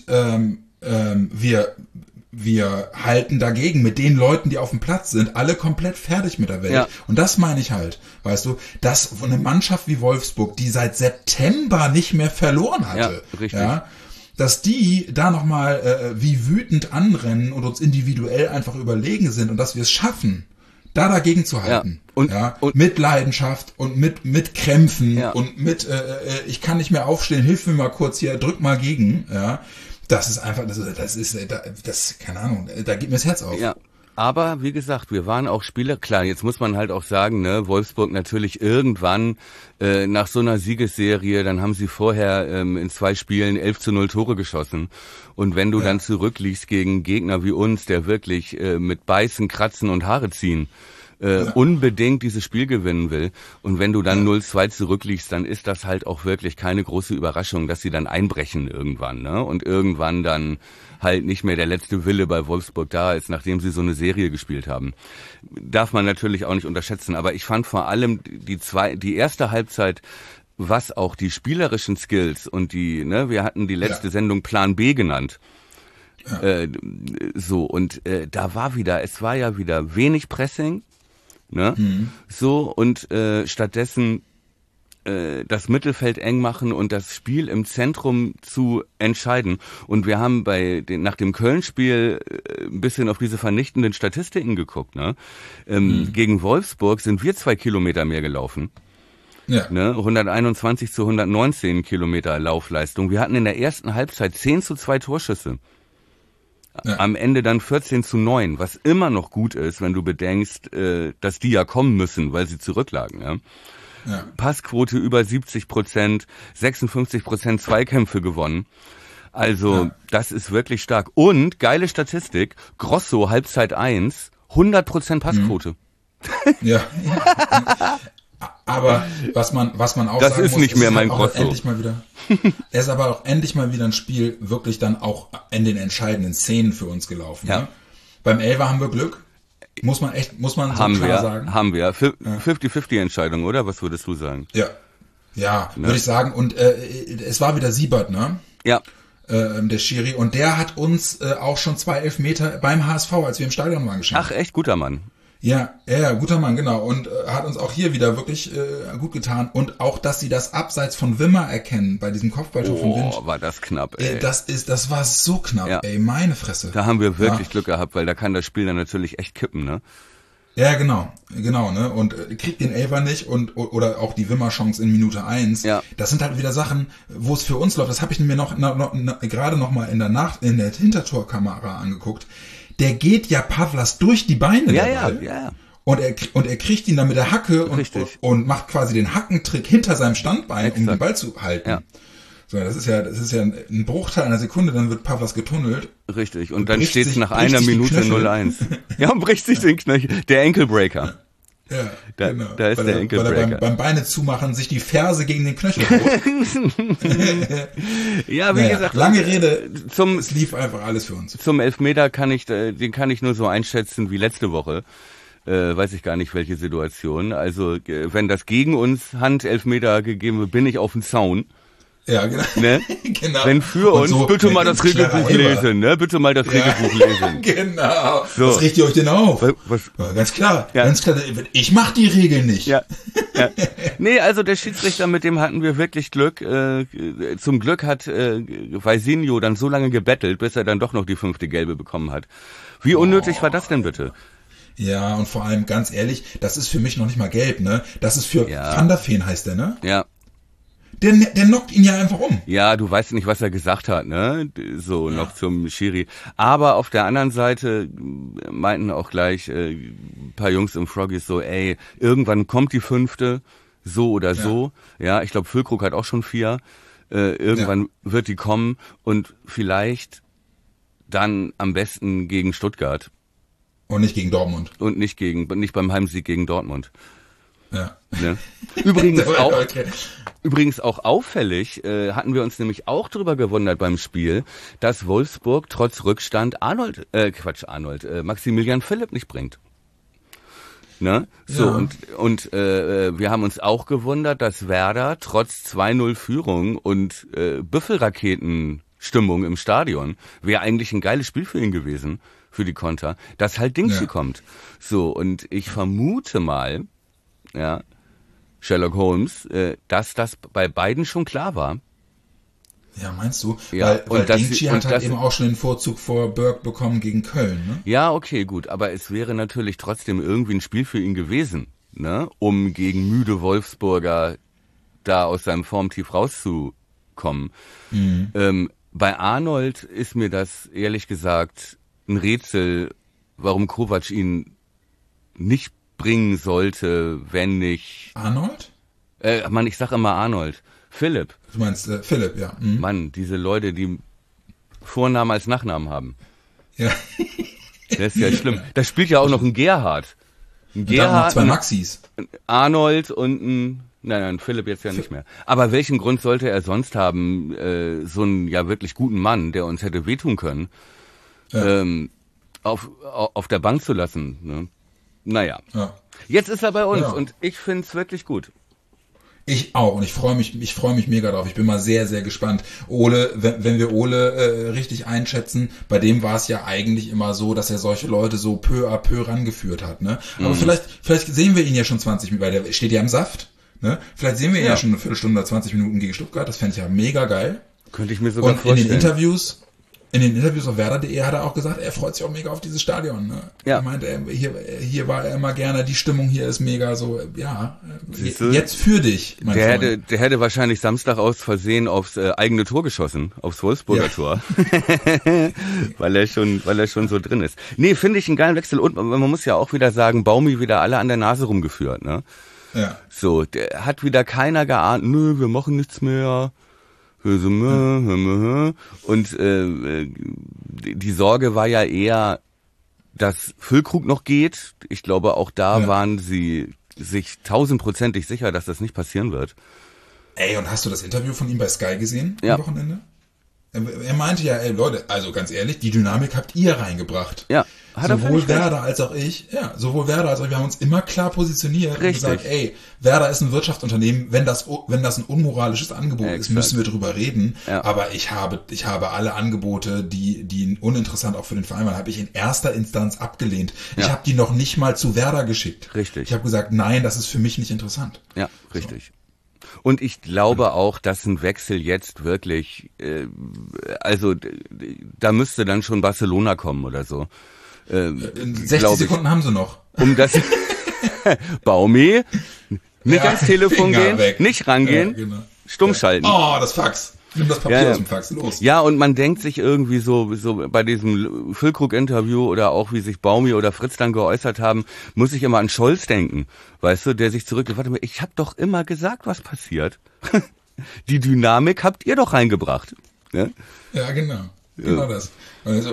wir halten dagegen mit den Leuten, die auf dem Platz sind, alle komplett fertig mit der Welt. Ja. Und das meine ich halt, weißt du, dass eine Mannschaft wie Wolfsburg, die seit September nicht mehr verloren hatte, richtig. Dass die da nochmal wie wütend anrennen und uns individuell einfach überlegen sind und dass wir es schaffen, da dagegen zu halten. Ja. Und mit Leidenschaft und mit Krämpfen und mit ich kann nicht mehr aufstehen, hilf mir mal kurz hier, drück mal gegen. Ja. Das ist einfach, das keine Ahnung, da geht mir das Herz auf. Ja. Aber wie gesagt, wir waren auch Spieler, klar, jetzt muss man halt auch sagen, ne, Wolfsburg natürlich irgendwann nach so einer Siegesserie, dann haben sie vorher in 2 Spielen 11-0 Tore geschossen. Und wenn du dann zurückliegst gegen Gegner wie uns, der wirklich mit Beißen, Kratzen und Haare ziehen unbedingt dieses Spiel gewinnen will. Und wenn du dann 0-2 zurückliegst, dann ist das halt auch wirklich keine große Überraschung, dass sie dann einbrechen irgendwann, ne? Und irgendwann dann halt nicht mehr der letzte Wille bei Wolfsburg da ist, nachdem sie so eine Serie gespielt haben. Darf man natürlich auch nicht unterschätzen. Aber ich fand vor allem die erste Halbzeit, was auch die spielerischen Skills und wir hatten die letzte Sendung Plan B genannt. Da war ja wieder wenig Pressing, ne? So, und stattdessen das Mittelfeld eng machen und das Spiel im Zentrum zu entscheiden. Und wir haben nach dem Köln-Spiel ein bisschen auf diese vernichtenden Statistiken geguckt, ne? Gegen Wolfsburg sind wir 2 Kilometer mehr gelaufen. Ja. Ne? 121 zu 119 Kilometer Laufleistung. Wir hatten in der ersten Halbzeit 10-2 Torschüsse. Ja. Am Ende dann 14-9, was immer noch gut ist, wenn du bedenkst, dass die ja kommen müssen, weil sie zurücklagen. Ja? Ja. Passquote über 70%, 56% Zweikämpfe gewonnen. Also das ist wirklich stark. Und geile Statistik, Grosso Halbzeit 1, 100% Passquote. Ja. Aber was man auch das sagen ist muss, nicht mehr mein Grosso. Er ist aber auch endlich mal wieder ein Spiel wirklich dann auch in den entscheidenden Szenen für uns gelaufen. Ja. Ne? Beim Elfer haben wir Glück. Muss man so klar sagen. Haben wir. 50-50 Entscheidung, oder? Was würdest du sagen? Ja, würde ich sagen. Und es war wieder Siebert, ne? Ja. Der Schiri. Und der hat uns auch schon 2 Elfmeter beim HSV, als wir im Stadion waren, geschenkt. Ach, echt guter Mann. Ja, guter Mann, genau. Und hat uns auch hier wieder wirklich gut getan. Und auch, dass sie das abseits von Wimmer erkennen, bei diesem Kopfballtor von Wind. War das knapp, ey. Das war so knapp, ey, meine Fresse. Da haben wir wirklich Glück gehabt, weil da kann das Spiel dann natürlich echt kippen, ne? Ja, genau, ne? Und kriegt den Elfer nicht oder auch die Wimmer-Chance in Minute 1. Ja. Das sind halt wieder Sachen, wo es für uns läuft. Das habe ich mir gerade noch mal in der Hintertorkamera angeguckt. Der geht ja Pavlas durch die Beine. Ja. Und er kriegt ihn dann mit der Hacke und macht quasi den Hackentrick hinter seinem Standbein, um den Ball zu halten. Ja. So, das ist ja ein Bruchteil einer Sekunde, dann wird Pavlas getunnelt. Richtig, und dann steht es nach einer Minute 0-1. Ja, und bricht sich den Knöchel. Der Ankle-Breaker. Ja, genau. Da ist der Ankle-Breaker. Weil er beim Beine zumachen sich die Ferse gegen den Knöchel haut. Ja, wie gesagt. Lange Rede, es lief einfach alles für uns. Zum Elfmeter den kann ich nur so einschätzen wie letzte Woche. Weiß ich gar nicht, welche Situation. Also, wenn das gegen uns Hand-Elfmeter gegeben wird, bin ich auf dem Zaun. Ja, genau. Ne? Genau. Wenn für uns, so, bitte mal das Regelbuch lesen, ne? Bitte mal das Regelbuch lesen. Genau. So. Was richtet ihr euch denn auf? Was? Ja, ganz klar. Ich mach die Regeln nicht. Ja. Nee, also der Schiedsrichter, mit dem hatten wir wirklich Glück. Zum Glück hat Vaisinho dann so lange gebettelt, bis er dann doch noch die 5. Gelbe bekommen hat. Wie unnötig war das denn bitte? Ja, und vor allem, ganz ehrlich, das ist für mich noch nicht mal gelb, ne? Das ist für Van der Veen heißt der, ne? Ja. Der knockt ihn ja einfach um. Ja, du weißt nicht, was er gesagt hat, ne? So, noch zum Schiri. Aber auf der anderen Seite meinten auch gleich ein paar Jungs im Froggies so, ey, irgendwann kommt die 5. so oder so. Ja, ich glaube, Füllkrug hat auch schon 4. Irgendwann wird die kommen und vielleicht dann am besten gegen Stuttgart. Und nicht gegen Dortmund. Und nicht beim Heimsieg gegen Dortmund. Ja. Ne? Übrigens auch auffällig, hatten wir uns nämlich auch drüber gewundert beim Spiel, dass Wolfsburg trotz Rückstand Maximilian Philipp nicht bringt. Ne? So, ja. Und wir haben uns auch gewundert, dass Werder trotz 2-0 Führung und Büffelraketenstimmung im Stadion, wäre eigentlich ein geiles Spiel für ihn gewesen, für die Konter, dass halt Dingschi kommt. So, und ich vermute mal, ja, Sherlock Holmes, dass das bei beiden schon klar war. Ja, meinst du? Ja, weil Dingschi hat halt eben auch schon den Vorzug vor Berg bekommen gegen Köln, ne? Ja, okay, gut, aber es wäre natürlich trotzdem irgendwie ein Spiel für ihn gewesen, ne, um gegen müde Wolfsburger da aus seinem Formtief rauszukommen. Mhm. Bei Arnold ist mir das ehrlich gesagt ein Rätsel, warum Kovac ihn nicht bringen sollte, wenn nicht... Arnold? Ich sag immer Arnold. Philipp. Du meinst Philipp, ja. Mhm. Mann, diese Leute, die Vornamen als Nachnamen haben. Ja. Das ist ja schlimm. Da spielt ja auch noch ein Gerhard. Ein Gerhard, 2 Maxis. Arnold und ein... Nein, Philipp jetzt ja nicht mehr. Aber welchen Grund sollte er sonst haben, so einen ja wirklich guten Mann, der uns hätte wehtun können, auf der Bank zu lassen, ne? Naja, Jetzt ist er bei uns und ich find's wirklich gut. Ich auch und ich freue mich mega drauf. Ich bin mal sehr, sehr gespannt. Ole, wenn wir Ole richtig einschätzen, bei dem war es ja eigentlich immer so, dass er solche Leute so peu à peu rangeführt hat, ne? Aber vielleicht sehen wir ihn ja schon 20 Minuten, weil der steht ja im Saft, ne? Vielleicht sehen wir ihn ja schon eine Viertelstunde oder 20 Minuten gegen Stuttgart. Das fände ich ja mega geil. Könnte ich mir sogar vorstellen. In den Interviews auf Werder.de hat er auch gesagt, er freut sich auch mega auf dieses Stadion. Ne? Ja. Er meinte, hier war er immer gerne, die Stimmung hier ist mega so, jetzt für dich, mein Freund. Der hätte wahrscheinlich Samstag aus Versehen aufs eigene Tor geschossen, aufs Wolfsburger Tor. weil er schon so drin ist. Nee, finde ich einen geilen Wechsel und man muss ja auch wieder sagen, Baumi wieder alle an der Nase rumgeführt, ne? Ja. So, der hat wieder keiner geahnt, nö, wir machen nichts mehr. Und die Sorge war ja eher, dass Füllkrug noch geht. Ich glaube, auch da waren sie sich 1000%ig sicher, dass das nicht passieren wird. Ey, und hast du das Interview von ihm bei Sky gesehen am Wochenende? Er meinte ja, ey Leute, also ganz ehrlich, die Dynamik habt ihr reingebracht. Ja, sowohl Werder als auch ich, wir haben uns immer klar positioniert und gesagt, ey, Werder ist ein Wirtschaftsunternehmen, wenn das ein unmoralisches Angebot ist, müssen wir drüber reden. Ja. Aber ich habe alle Angebote, die uninteressant auch für den Verein waren, habe ich in erster Instanz abgelehnt. Ja. Ich habe die noch nicht mal zu Werder geschickt. Richtig. Ich habe gesagt, nein, das ist für mich nicht interessant. Ja, richtig. So. Und ich glaube auch, dass ein Wechsel jetzt wirklich, da müsste dann schon Barcelona kommen oder so. 60 Sekunden haben sie noch. Um das Baumi, nicht ans Telefon gehen, nicht rangehen, genau. Stumm schalten. Oh, das Fax. Nimm das Papier aus dem Fax, los. Ja, und man denkt sich irgendwie so bei diesem Füllkrug-Interview oder auch wie sich Baumi oder Fritz dann geäußert haben, muss ich immer an Scholz denken, weißt du, der sich zurückgeht, warte mal, ich habe doch immer gesagt, was passiert. Die Dynamik habt ihr doch reingebracht. Ne? Ja, genau. Genau das. Also,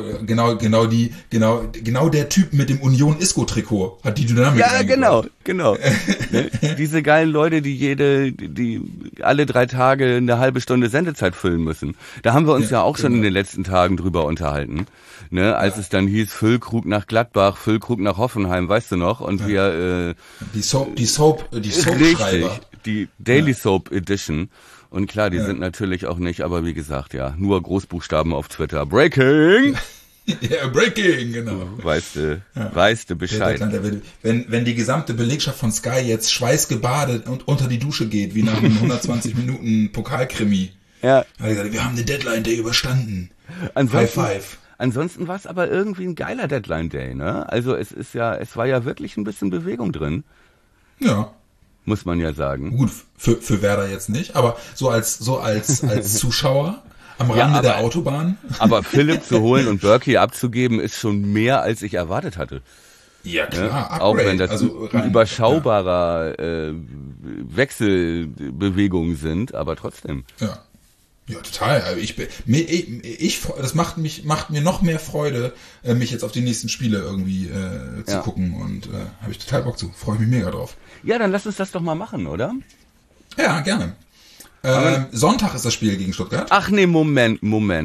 genau der Typ mit dem Union-Isco-Trikot hat die Dynamik reingebracht. Genau. Diese geilen Leute, die alle 3 Tage eine halbe Stunde Sendezeit füllen müssen. Da haben wir uns ja auch schon in den letzten Tagen drüber unterhalten. Ne, als es dann hieß, Füllkrug nach Gladbach, Füllkrug nach Hoffenheim, weißt du noch? Und wir die Soap-Schreiber. Die Daily Soap Edition. Und klar, die sind natürlich auch nicht, aber wie gesagt, nur Großbuchstaben auf Twitter. Breaking! Ja, Breaking, genau. Weißt du Bescheid. Wenn die gesamte Belegschaft von Sky jetzt schweißgebadet und unter die Dusche geht, wie nach einem 120 Minuten Pokalkrimi. Ja. Hat gesagt, wir haben den Deadline Day überstanden. High five. Ansonsten war es aber irgendwie ein geiler Deadline Day, ne? Also es war ja wirklich ein bisschen Bewegung drin. Ja. Muss man ja sagen. Gut, für Werder jetzt nicht, aber so als Zuschauer am Rande der Autobahn. Aber Philipp zu holen und Berkey abzugeben, ist schon mehr, als ich erwartet hatte. Ja, klar, Upgrade. Auch wenn das überschaubarer Wechselbewegungen sind, aber trotzdem. Ja, total. Also das macht mir noch mehr Freude, mich jetzt auf die nächsten Spiele irgendwie zu gucken und habe ich total Bock zu. Freue ich mich mega drauf. Ja, dann lass uns das doch mal machen, oder? Ja, gerne. Sonntag ist das Spiel gegen Stuttgart. Ach nee, Moment.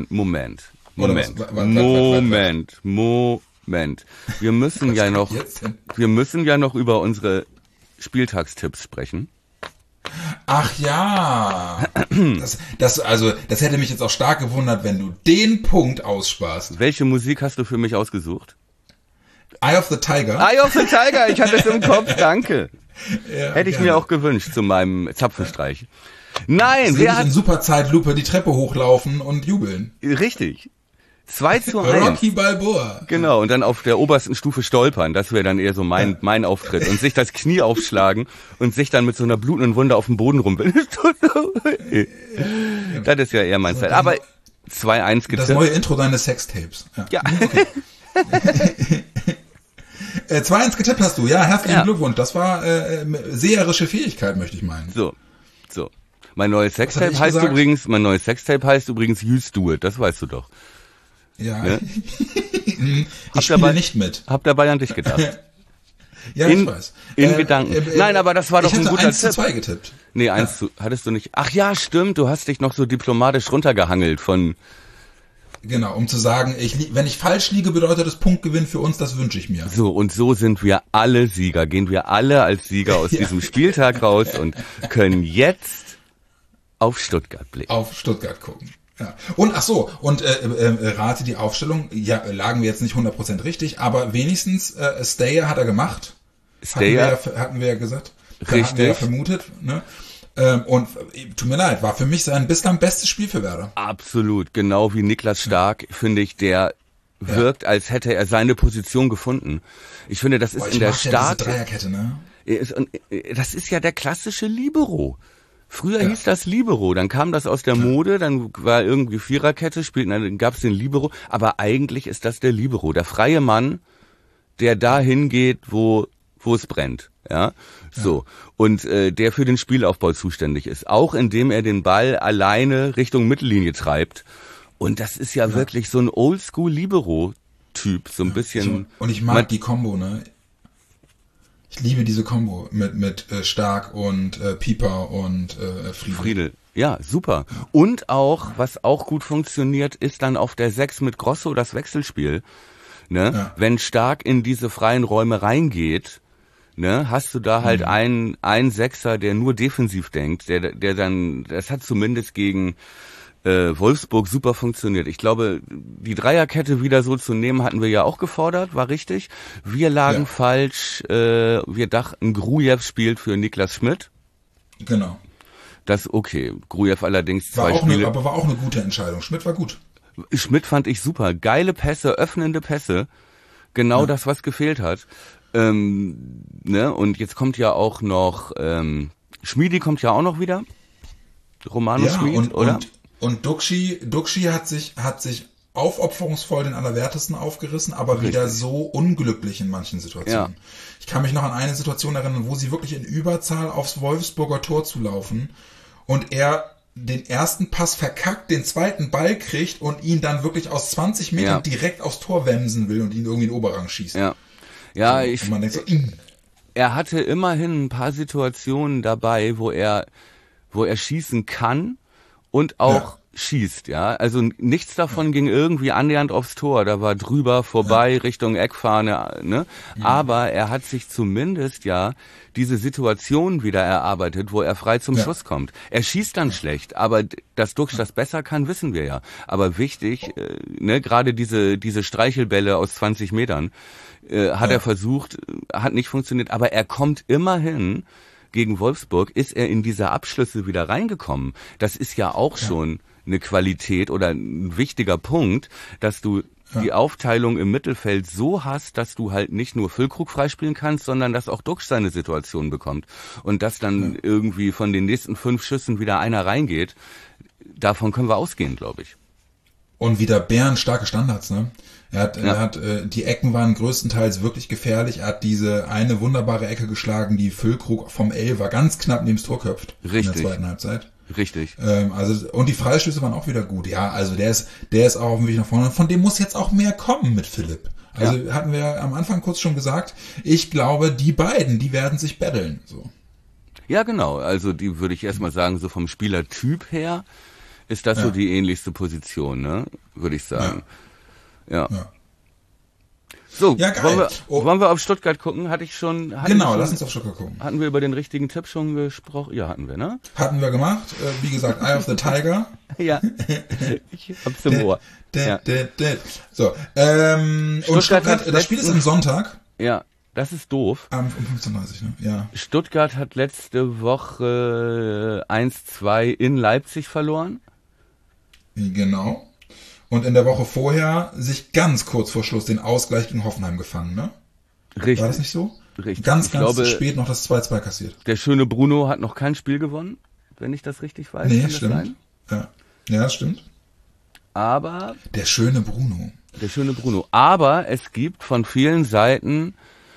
Wir müssen ja noch über unsere Spieltagstipps sprechen. Ach ja, das hätte mich jetzt auch stark gewundert, wenn du den Punkt aussparst. Welche Musik hast du für mich ausgesucht? Eye of the Tiger. Eye of the Tiger, ich hatte es im Kopf, danke. Ja, hätte ich mir auch gewünscht zu meinem Zapfenstreich. Nein, wir hatten in Superzeitlupe die Treppe hochlaufen und jubeln. Richtig. 2:1. Rocky Balboa. Genau, und dann auf der obersten Stufe stolpern, das wäre dann eher so mein Auftritt. Und sich das Knie aufschlagen und sich dann mit so einer blutenden Wunde auf dem Boden rumpeln. Das ist ja eher mein Zeit. Aber 2:1 getippt. Das neue Intro deines Sextapes. Ja. Okay. 2:1 getippt hast du, ja, herzlichen Glückwunsch. Das war seherische Fähigkeit, möchte ich meinen. So. Mein neues Sextape heißt übrigens Used to It, das weißt du doch. Ja. Ne? Ich spiele nicht mit. Hab dabei an dich gedacht. Ja, ich weiß. In Gedanken. Nein, aber das war doch ein guter Tipp. Ich hatte 1:2 getippt. Nee, hattest du nicht. Ach ja, stimmt, du hast dich noch so diplomatisch runtergehangelt von... Genau, um zu sagen, wenn ich falsch liege, bedeutet das Punktgewinn für uns, das wünsche ich mir. So, und so sind wir alle Sieger, gehen wir alle als Sieger aus diesem Spieltag raus und können jetzt auf Stuttgart blicken. Auf Stuttgart gucken. Ja. Und rate die Aufstellung, ja, lagen wir jetzt nicht 100% richtig, aber wenigstens Stayer hat er gemacht. Hatten wir ja gesagt. Richtig. Hatten wir ja vermutet, ne? Und tut mir leid, war für mich sein bislang bestes Spiel für Werder. Absolut, genau wie Niklas Stark, finde ich, der wirkt, als hätte er seine Position gefunden. Ich finde, das ist in der Stark. Ja diese Dreierkette, ne? Das ist ja der klassische Libero. Früher hieß das Libero, dann kam das aus der Mode, dann war irgendwie Viererkette, dann gab's den Libero, aber eigentlich ist das der Libero, der freie Mann, der dahin geht, wo es brennt, ja, so, und der für den Spielaufbau zuständig ist, auch indem er den Ball alleine Richtung Mittellinie treibt, und das ist ja wirklich so ein Oldschool-Libero-Typ, so ein bisschen. Und ich mag die Kombo, ne? Ich liebe diese Kombo mit Stark und Pieper und Friedel. Ja, super. Und auch, was auch gut funktioniert, ist dann auf der 6 mit Grosso das Wechselspiel. Ne? Ja. Wenn Stark in diese freien Räume reingeht, ne, hast du da halt einen Sechser, der nur defensiv denkt, der dann, das hat zumindest gegen Wolfsburg super funktioniert. Ich glaube, die Dreierkette wieder so zu nehmen, hatten wir ja auch gefordert, war richtig. Wir lagen falsch, wir dachten, Grujew spielt für Niklas Schmidt. Genau. Das okay. Grujew allerdings war auch eine gute Entscheidung. Schmidt war gut. Schmidt fand ich super. Geile Pässe, öffnende Pässe. Genau das, was gefehlt hat. Ne? Und jetzt kommt ja auch noch, Schmiedi kommt ja auch noch wieder. Romano Schmid, oder? Und Duxi hat sich aufopferungsvoll den Allerwertesten aufgerissen, aber wieder so unglücklich in manchen Situationen. Ja. Ich kann mich noch an eine Situation erinnern, wo sie wirklich in Überzahl aufs Wolfsburger Tor zulaufen und er den ersten Pass verkackt, den zweiten Ball kriegt und ihn dann wirklich aus 20 Metern direkt aufs Tor wemsen will und ihn irgendwie in den Oberrang schießt. Ja, man denkt so, er hatte immerhin ein paar Situationen dabei, wo er schießen kann und auch schießt, ja. Also nichts davon ging irgendwie annähernd aufs Tor. Da war drüber, vorbei, Richtung Eckfahne, ne. Aber er hat sich zumindest diese Situation wieder erarbeitet, wo er frei zum Schuss kommt. Er schießt dann schlecht, aber dass Duxch das besser kann, wissen wir ja. Aber wichtig, ne, gerade diese Streichelbälle aus 20 Metern, hat er versucht, hat nicht funktioniert, aber er kommt immerhin. Gegen Wolfsburg ist er in diese Abschlüsse wieder reingekommen. Das ist ja auch schon eine Qualität oder ein wichtiger Punkt, dass du die Aufteilung im Mittelfeld so hast, dass du halt nicht nur Füllkrug freispielen kannst, sondern dass auch Duxch seine Situation bekommt. Und dass dann irgendwie von den nächsten 5 Schüssen wieder einer reingeht, davon können wir ausgehen, glaube ich. Und wieder bärenstarke Standards, ne? Die Ecken waren größtenteils wirklich gefährlich. Er hat diese eine wunderbare Ecke geschlagen, die Füllkrug vom Elfer ganz knapp neben das Tor köpft. Richtig. In der zweiten Halbzeit. Richtig. Und die Freistöße waren auch wieder gut. Ja, also der ist auch auf dem Weg nach vorne. Von dem muss jetzt auch mehr kommen mit Philipp. Also hatten wir am Anfang kurz schon gesagt, ich glaube, die beiden, die werden sich battlen, so. Ja, genau. Also die würde ich erstmal sagen, so vom Spielertyp her ist das so die ähnlichste Position, ne? Würde ich sagen. Ja. So, wollen wir auf Stuttgart gucken? Lass uns auf Stuttgart gucken. Hatten wir über den richtigen Tipp schon gesprochen? Ja, hatten wir, ne? Hatten wir gemacht. Wie gesagt, Eye of the Tiger. Ja, ich hab's im Ohr. So, und Stuttgart, das Spiel ist am Sonntag. Ja, das ist doof. Um 15:30 Uhr, ne? Ja. Stuttgart hat letzte Woche 1-2 in Leipzig verloren. Genau. Und in der Woche vorher sich ganz kurz vor Schluss den Ausgleich gegen Hoffenheim gefangen, ne? Richtig. War das nicht so? Richtig. Ganz spät noch das 2-2 kassiert. Der schöne Bruno hat noch kein Spiel gewonnen, wenn ich das richtig weiß. Nee, stimmt. Ja, das stimmt. Aber... Der schöne Bruno. Aber es gibt von vielen Seiten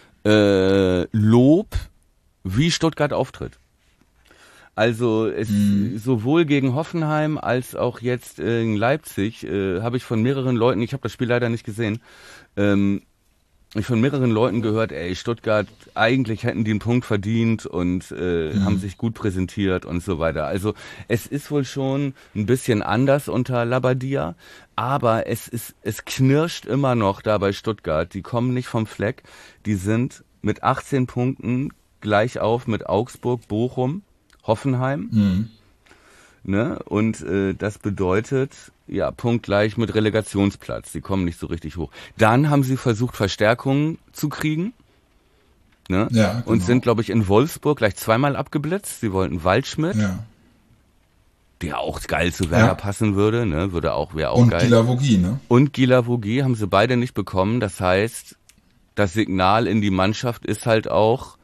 Lob, wie Stuttgart auftritt. Also sowohl gegen Hoffenheim als auch jetzt in Leipzig habe ich von mehreren Leuten, ich habe das Spiel leider nicht gesehen, ich von mehreren Leuten gehört, Stuttgart, eigentlich hätten die einen Punkt verdient und haben sich gut präsentiert und so weiter. Also es ist wohl schon ein bisschen anders unter Labadia, aber es knirscht immer noch da bei Stuttgart. Die kommen nicht vom Fleck, die sind mit 18 Punkten gleich auf mit Augsburg, Bochum, Hoffenheim, ne? Und das bedeutet, punktgleich mit Relegationsplatz. Sie kommen nicht so richtig hoch. Dann haben sie versucht, Verstärkungen zu kriegen, ne? Ja, genau. Und sind, glaube ich, in Wolfsburg gleich zweimal abgeblitzt. Sie wollten Waldschmidt, der auch geil zu Werder passen würde, ne? Wäre auch geil. Und Guilavogui, ne? Und Guilavogui haben sie beide nicht bekommen. Das heißt, das Signal in die Mannschaft ist halt auch,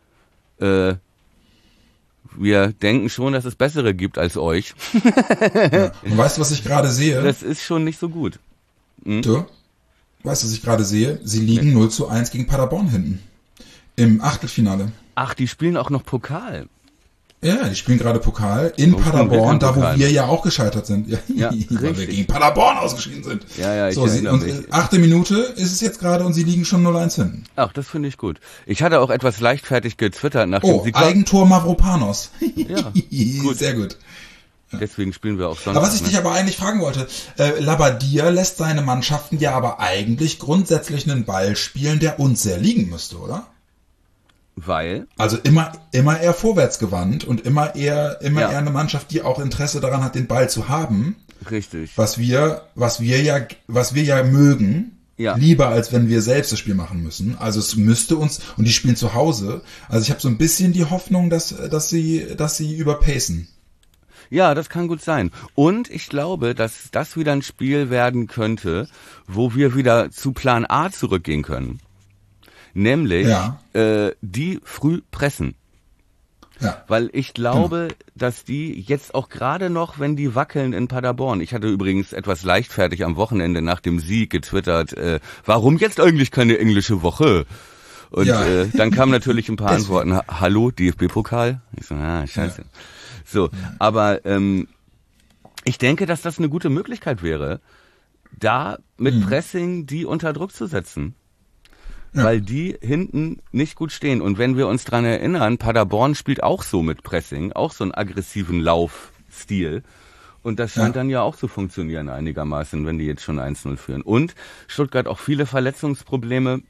wir denken schon, dass es bessere gibt als euch. Und weißt du, was ich gerade sehe? Das ist schon nicht so gut. Du? Weißt du, was ich gerade sehe? Sie liegen 0-1 gegen Paderborn hinten. Im Achtelfinale. Ach, die spielen auch noch Pokal. Ja, die spielen gerade Pokal in Paderborn, da wo wir ja auch gescheitert sind. Ja, weil wir gegen Paderborn ausgeschieden sind. Ja, ich erinnere mich. 8. Minute ist es jetzt gerade und sie liegen schon 0-1 hinten. Ach, das finde ich gut. Ich hatte auch etwas leichtfertig getwittert nach dem Sieg. Eigentor Mavropanos. Ja, gut. Sehr gut. Deswegen spielen wir auch Sonntag. Aber was ich dich aber eigentlich fragen wollte, Labbadia lässt seine Mannschaften ja aber eigentlich grundsätzlich einen Ball spielen, der uns sehr liegen müsste, oder? Weil? Also immer eher vorwärtsgewandt und immer eher eine Mannschaft, die auch Interesse daran hat, den Ball zu haben. Richtig. Was wir ja mögen. Ja. Lieber, als wenn wir selbst das Spiel machen müssen. Also es müsste uns, und die spielen zu Hause. Also ich habe so ein bisschen die Hoffnung, dass sie überpacen. Ja, das kann gut sein. Und ich glaube, dass das wieder ein Spiel werden könnte, wo wir wieder zu Plan A zurückgehen können. Nämlich die früh pressen. Ja. Weil ich glaube, dass die jetzt auch gerade noch, wenn die wackeln in Paderborn. Ich hatte übrigens etwas leichtfertig am Wochenende nach dem Sieg getwittert, warum jetzt eigentlich keine englische Woche? Und dann kamen natürlich ein paar Antworten. Hallo, DFB-Pokal? Ich so, scheiße. Ja. So, aber ich denke, dass das eine gute Möglichkeit wäre, da mit Pressing die unter Druck zu setzen. Ja. Weil die hinten nicht gut stehen. Und wenn wir uns dran erinnern, Paderborn spielt auch so mit Pressing, auch so einen aggressiven Laufstil. Und das scheint dann ja auch zu funktionieren einigermaßen, wenn die jetzt schon 1-0 führen. Und Stuttgart auch viele Verletzungsprobleme.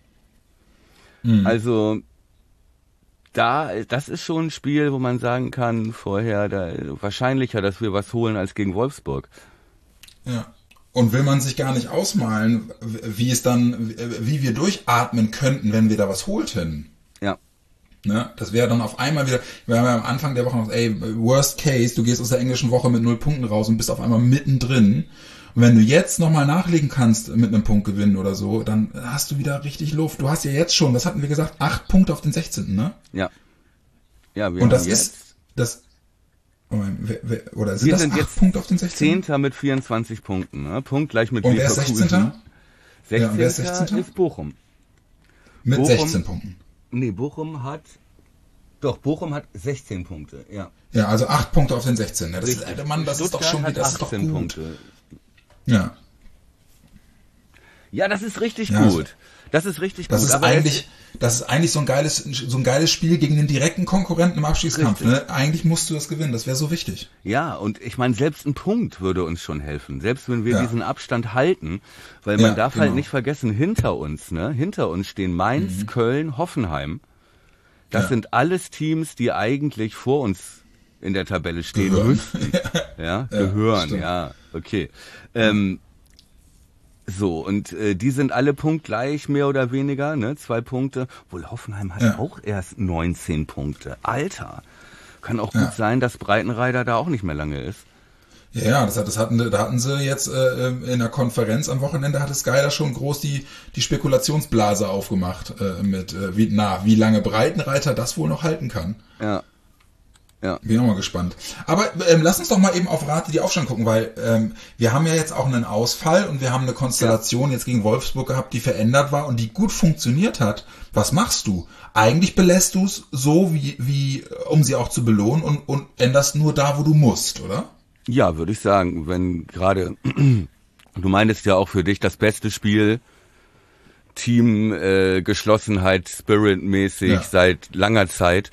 Also das ist schon ein Spiel, wo man sagen kann, vorher wahrscheinlicher, dass wir was holen als gegen Wolfsburg. Ja. Und will man sich gar nicht ausmalen, wie wir durchatmen könnten, wenn wir da was holten. Ja. Ne? Das wäre dann auf einmal wieder, wir haben ja am Anfang der Woche noch, worst case, du gehst aus der englischen Woche mit 0 Punkten raus und bist auf einmal mittendrin. Und wenn du jetzt nochmal nachlegen kannst mit einem Punktgewinn oder so, dann hast du wieder richtig Luft. Du hast ja jetzt schon, was hatten wir gesagt, 8 Punkte auf den 16., ne? Ja. Ja, wir und das ist, das, oder sind das 8 Punkte auf den 16? 10. mit 24 Punkten, ne? Punkt gleich mit und wer ist 16.? 16. Wer ist 16. ist Bochum. Mit 16 Punkten. Nee, Bochum hat 16 Punkte, ja. Ja, also 8 Punkte auf den 16. Ja, das ist, Mann, das ist doch schon wieder, das ist doch gut. Punkte. Ja. Ja, das ist richtig gut. Das ist richtig gut. Das ist eigentlich so ein geiles Spiel gegen den direkten Konkurrenten im Abstiegskampf. Ne? Eigentlich musst du das gewinnen. Das wäre so wichtig. Ja, und ich meine, selbst ein Punkt würde uns schon helfen. Selbst wenn wir diesen Abstand halten, weil man darf halt nicht vergessen, hinter uns stehen Mainz, Köln, Hoffenheim. Das sind alles Teams, die eigentlich vor uns in der Tabelle stehen müssten. Gehören, okay. So, und die sind alle punktgleich, mehr oder weniger, ne? 2 Punkte. Wohl Hoffenheim hat auch erst 19 Punkte. Alter, kann auch gut sein, dass Breitenreiter da auch nicht mehr lange ist. Ja, da hatten sie jetzt in der Konferenz am Wochenende, hatte Sky da schon groß die Spekulationsblase aufgemacht mit wie lange Breitenreiter das wohl noch halten kann. Ja. Ja. Bin auch mal gespannt. Aber lass uns doch mal eben auf Rate die Aufstellung gucken, weil wir haben ja jetzt auch einen Ausfall und wir haben eine Konstellation jetzt gegen Wolfsburg gehabt, die verändert war und die gut funktioniert hat. Was machst du? Eigentlich belässt du es so, wie um sie auch zu belohnen und änderst nur da, wo du musst, oder? Ja, würde ich sagen. Wenn gerade, du meintest ja auch für dich das beste Spiel, Team, Geschlossenheit, Spirit-mäßig seit langer Zeit.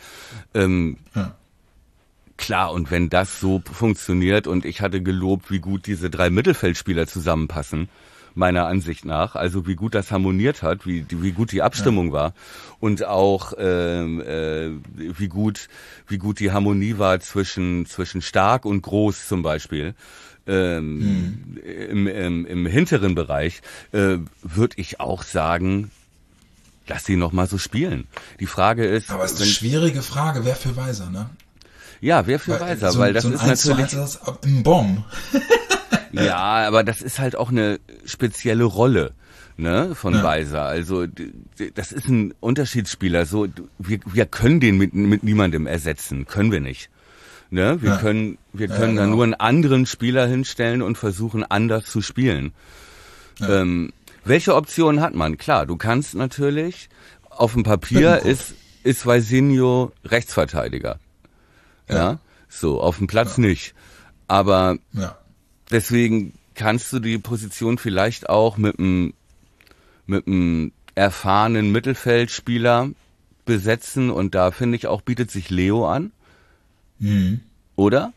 Klar, und wenn das so funktioniert und ich hatte gelobt, wie gut diese 3 Mittelfeldspieler zusammenpassen, meiner Ansicht nach, also wie gut das harmoniert hat, wie gut die Abstimmung war und auch wie gut die Harmonie war zwischen Stark und Groß zum Beispiel. Im hinteren Bereich würde ich auch sagen, lass sie noch mal so spielen. Die Frage ist... Aber es ist eine schwierige Frage, wer für Weiser, ne? Ja, wer für Weiser, weil das ist natürlich... Das im Bomb. Ja, aber das ist halt auch eine spezielle Rolle, ne, von Weiser. Also das ist ein Unterschiedsspieler. So, wir können den mit niemandem ersetzen, können wir nicht. Ne, wir können da nur einen anderen Spieler hinstellen und versuchen anders zu spielen. Ja. Welche Optionen hat man? Klar, du kannst natürlich auf dem Papier ist Weisinho Rechtsverteidiger. Ja, so, auf dem Platz nicht. Aber deswegen kannst du die Position vielleicht auch mit einem erfahrenen Mittelfeldspieler besetzen und da finde ich auch, bietet sich Leo an. Oder?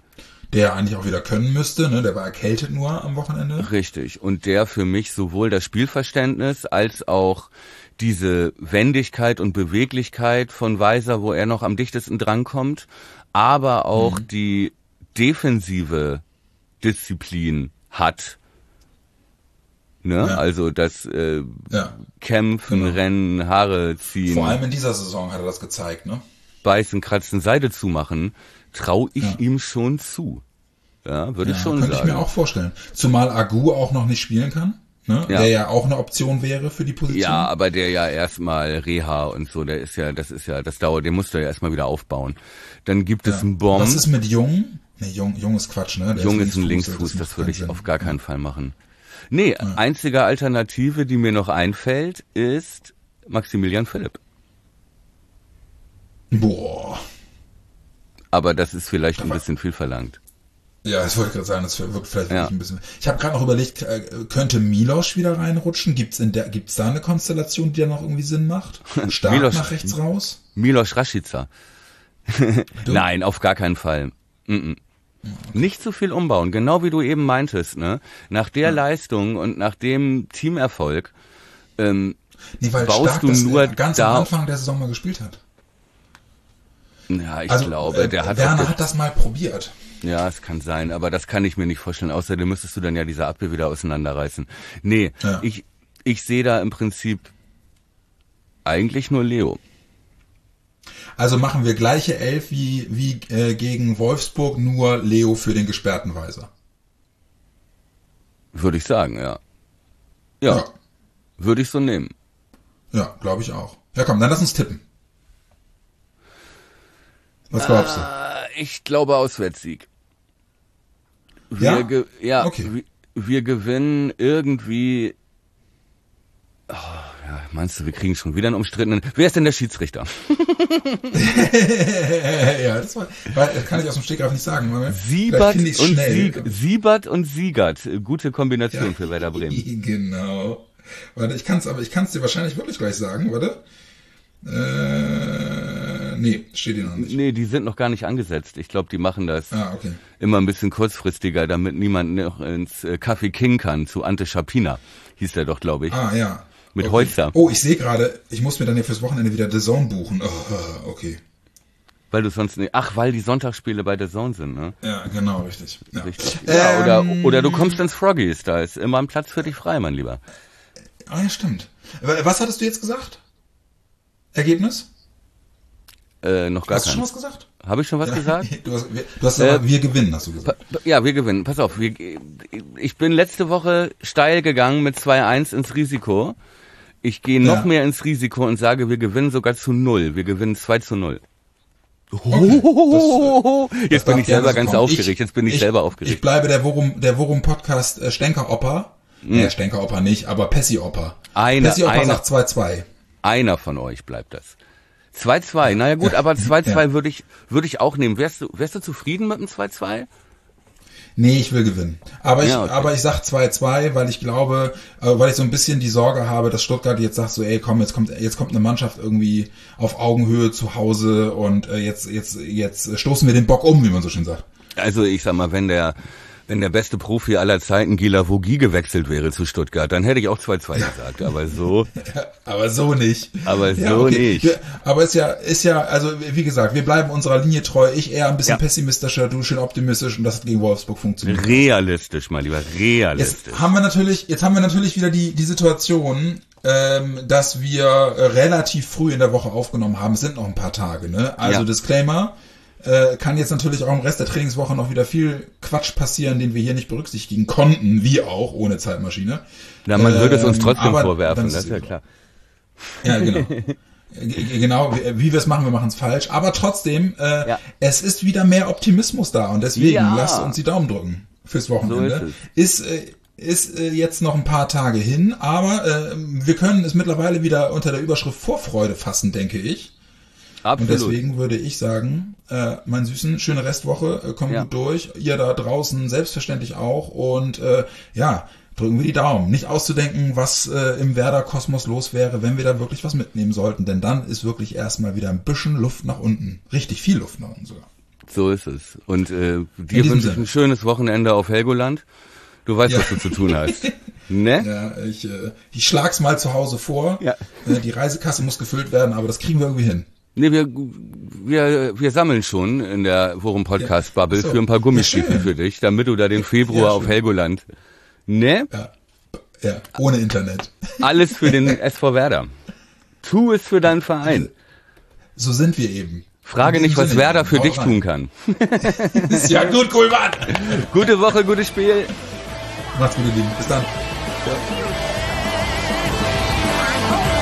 der eigentlich auch wieder können müsste, ne? Der war erkältet nur am Wochenende. Richtig. Und der für mich sowohl das Spielverständnis als auch diese Wendigkeit und Beweglichkeit von Weiser, wo er noch am dichtesten drankommt, aber auch die defensive Disziplin hat. Ne? Ja. Also das Kämpfen, genau. Rennen, Haare ziehen. Vor allem in dieser Saison hat er das gezeigt, ne? Beißen, kratzen, Seide zumachen, traue ich ihm schon zu. Ja, würde ich schon sagen. Könnte ich mir auch vorstellen. Zumal Agu auch noch nicht spielen kann, ne? Ja. Der ja auch eine Option wäre für die Position. Ja, aber der ja erstmal Reha und so, das dauert, den musst du ja erstmal wieder aufbauen. Dann gibt es einen Bomb. Was ist mit Jung? Nee, Jung ist Quatsch, ne? Jung ist ein Linksfuß, das würde ich auf gar keinen Fall machen. Nee, einzige Alternative, die mir noch einfällt, ist Maximilian Philipp. Boah. Aber das ist vielleicht ein bisschen viel verlangt. Ja, das wollte ich gerade sagen, das wirkt vielleicht wirklich ein bisschen. Ich habe gerade noch überlegt, könnte Miloš wieder reinrutschen? Gibt's da eine Konstellation, die da noch irgendwie Sinn macht? Stark Miloš, nach rechts raus? Miloš Rashica. Nein, auf gar keinen Fall. Okay. Nicht zu viel umbauen, genau wie du eben meintest, ne? Nach der Leistung und nach dem Teamerfolg weil baust Stark du nur ganz am Anfang der Saison mal gespielt hat. Ja, ich glaube, der hat Werner hat das mal probiert. Ja, es kann sein, aber das kann ich mir nicht vorstellen. Außerdem müsstest du dann ja diese Abwehr wieder auseinanderreißen. Nee, ich sehe da im Prinzip eigentlich nur Leo. Also machen wir gleiche 11 wie gegen Wolfsburg, nur Leo für den gesperrten Weiser. Würde ich sagen, ja. Ja. Würde ich so nehmen. Ja, glaube ich auch. Ja, komm, dann lass uns tippen. Was glaubst du? Ich glaube Auswärtssieg. Okay. Wir gewinnen irgendwie. Oh, ja, meinst du, wir kriegen schon wieder einen umstrittenen. Wer ist denn der Schiedsrichter? Ja, das kann ich aus dem Stegreif nicht sagen. Siebert und Siegert. Gute Kombination für Werder Bremen. Genau. Warte, ich kann's dir wahrscheinlich wirklich gleich sagen, warte. Nee, steht hier noch nicht. Nee, die sind noch gar nicht angesetzt. Ich glaube, die machen das immer ein bisschen kurzfristiger, damit niemand noch ins Café King kann, zu Ante Schapina, hieß der doch, glaube ich. Ah, ja. Mit Holzer. Oh, ich sehe gerade, ich muss mir dann ja fürs Wochenende wieder The Zone buchen. Oh, okay. Weil du sonst nicht, weil die Sonntagsspiele bei The Zone sind, ne? Ja, genau, richtig. Ja. Ja, oder du kommst ins Froggies, da ist immer ein Platz für dich frei, mein Lieber. Ah, ja, stimmt. Was hattest du jetzt gesagt? Ergebnis? Noch gar keins. Hast du schon was gesagt? Habe ich schon was gesagt? Du hast aber, wir gewinnen, hast du gesagt. Ja, wir gewinnen. Pass auf, ich bin letzte Woche steil gegangen mit 2-1 ins Risiko. Ich gehe noch mehr ins Risiko und sage, wir gewinnen sogar zu 0. Wir gewinnen 2-0. Okay. Jetzt bin ich selber ganz aufgeregt. Ich bleibe der Worum-Podcast Stenker-Opa. Stenker-Opa nicht, aber Pessi-Opa. Pessi-Opa sagt 2-2. Einer von euch bleibt das. 2-2, naja gut, aber 2-2 würde ich auch nehmen. Wärst du zufrieden mit dem 2-2? Nee, ich will gewinnen. Aber ich sag 2-2, weil ich glaube, weil ich so ein bisschen die Sorge habe, dass Stuttgart jetzt sagt so, ey komm, jetzt kommt eine Mannschaft irgendwie auf Augenhöhe zu Hause und jetzt stoßen wir den Bock um, wie man so schön sagt. Also ich sag mal, wenn der beste Profi aller Zeiten Gila Vogie gewechselt wäre zu Stuttgart, dann hätte ich auch 2-2 gesagt, aber so. Aber so nicht. Nicht. Ja, aber ist ja, also wie gesagt, wir bleiben unserer Linie treu. Ich eher ein bisschen pessimistischer, du schön optimistisch und das hat gegen Wolfsburg funktioniert. Realistisch, mein Lieber, realistisch. Jetzt haben wir natürlich wieder die Situation, dass wir relativ früh in der Woche aufgenommen haben. Es sind noch ein paar Tage, ne? Also Disclaimer. Kann jetzt natürlich auch im Rest der Trainingswoche noch wieder viel Quatsch passieren, den wir hier nicht berücksichtigen konnten, wie auch ohne Zeitmaschine. Ja, man würde es uns trotzdem vorwerfen, das ist ja klar. Ja, genau. Genau, wie wir es machen, wir machen es falsch. Aber trotzdem, es ist wieder mehr Optimismus da und deswegen lasst uns die Daumen drücken fürs Wochenende. So ist jetzt noch ein paar Tage hin, aber wir können es mittlerweile wieder unter der Überschrift Vorfreude fassen, denke ich. Absolut. Und deswegen würde ich sagen, mein Süßen, schöne Restwoche, komm gut durch, ihr da draußen selbstverständlich auch und drücken wir die Daumen. Nicht auszudenken, was im Werder-Kosmos los wäre, wenn wir da wirklich was mitnehmen sollten, denn dann ist wirklich erstmal wieder ein bisschen Luft nach unten. Richtig viel Luft nach unten sogar. So ist es. Und dir wünsche ich ein schönes Wochenende auf Helgoland. Du weißt, was du zu tun hast. Ne? Ja, ich schlag's mal zu Hause vor. Ja. Die Reisekasse muss gefüllt werden, aber das kriegen wir irgendwie hin. Nee, wir sammeln schon in der Forum-Podcast-Bubble für ein paar Gummistiefel für dich, damit du da den Februar auf Helgoland. Ne? Ja, ohne Internet. Alles für den SV Werder. Tu es für deinen Verein. So sind wir eben. Frage nicht, was Werder für dich tun kann. Ist ja gut, Kuhlmann. Gute Woche, gutes Spiel. Macht's gut, ihr Lieben. Bis dann. Ja.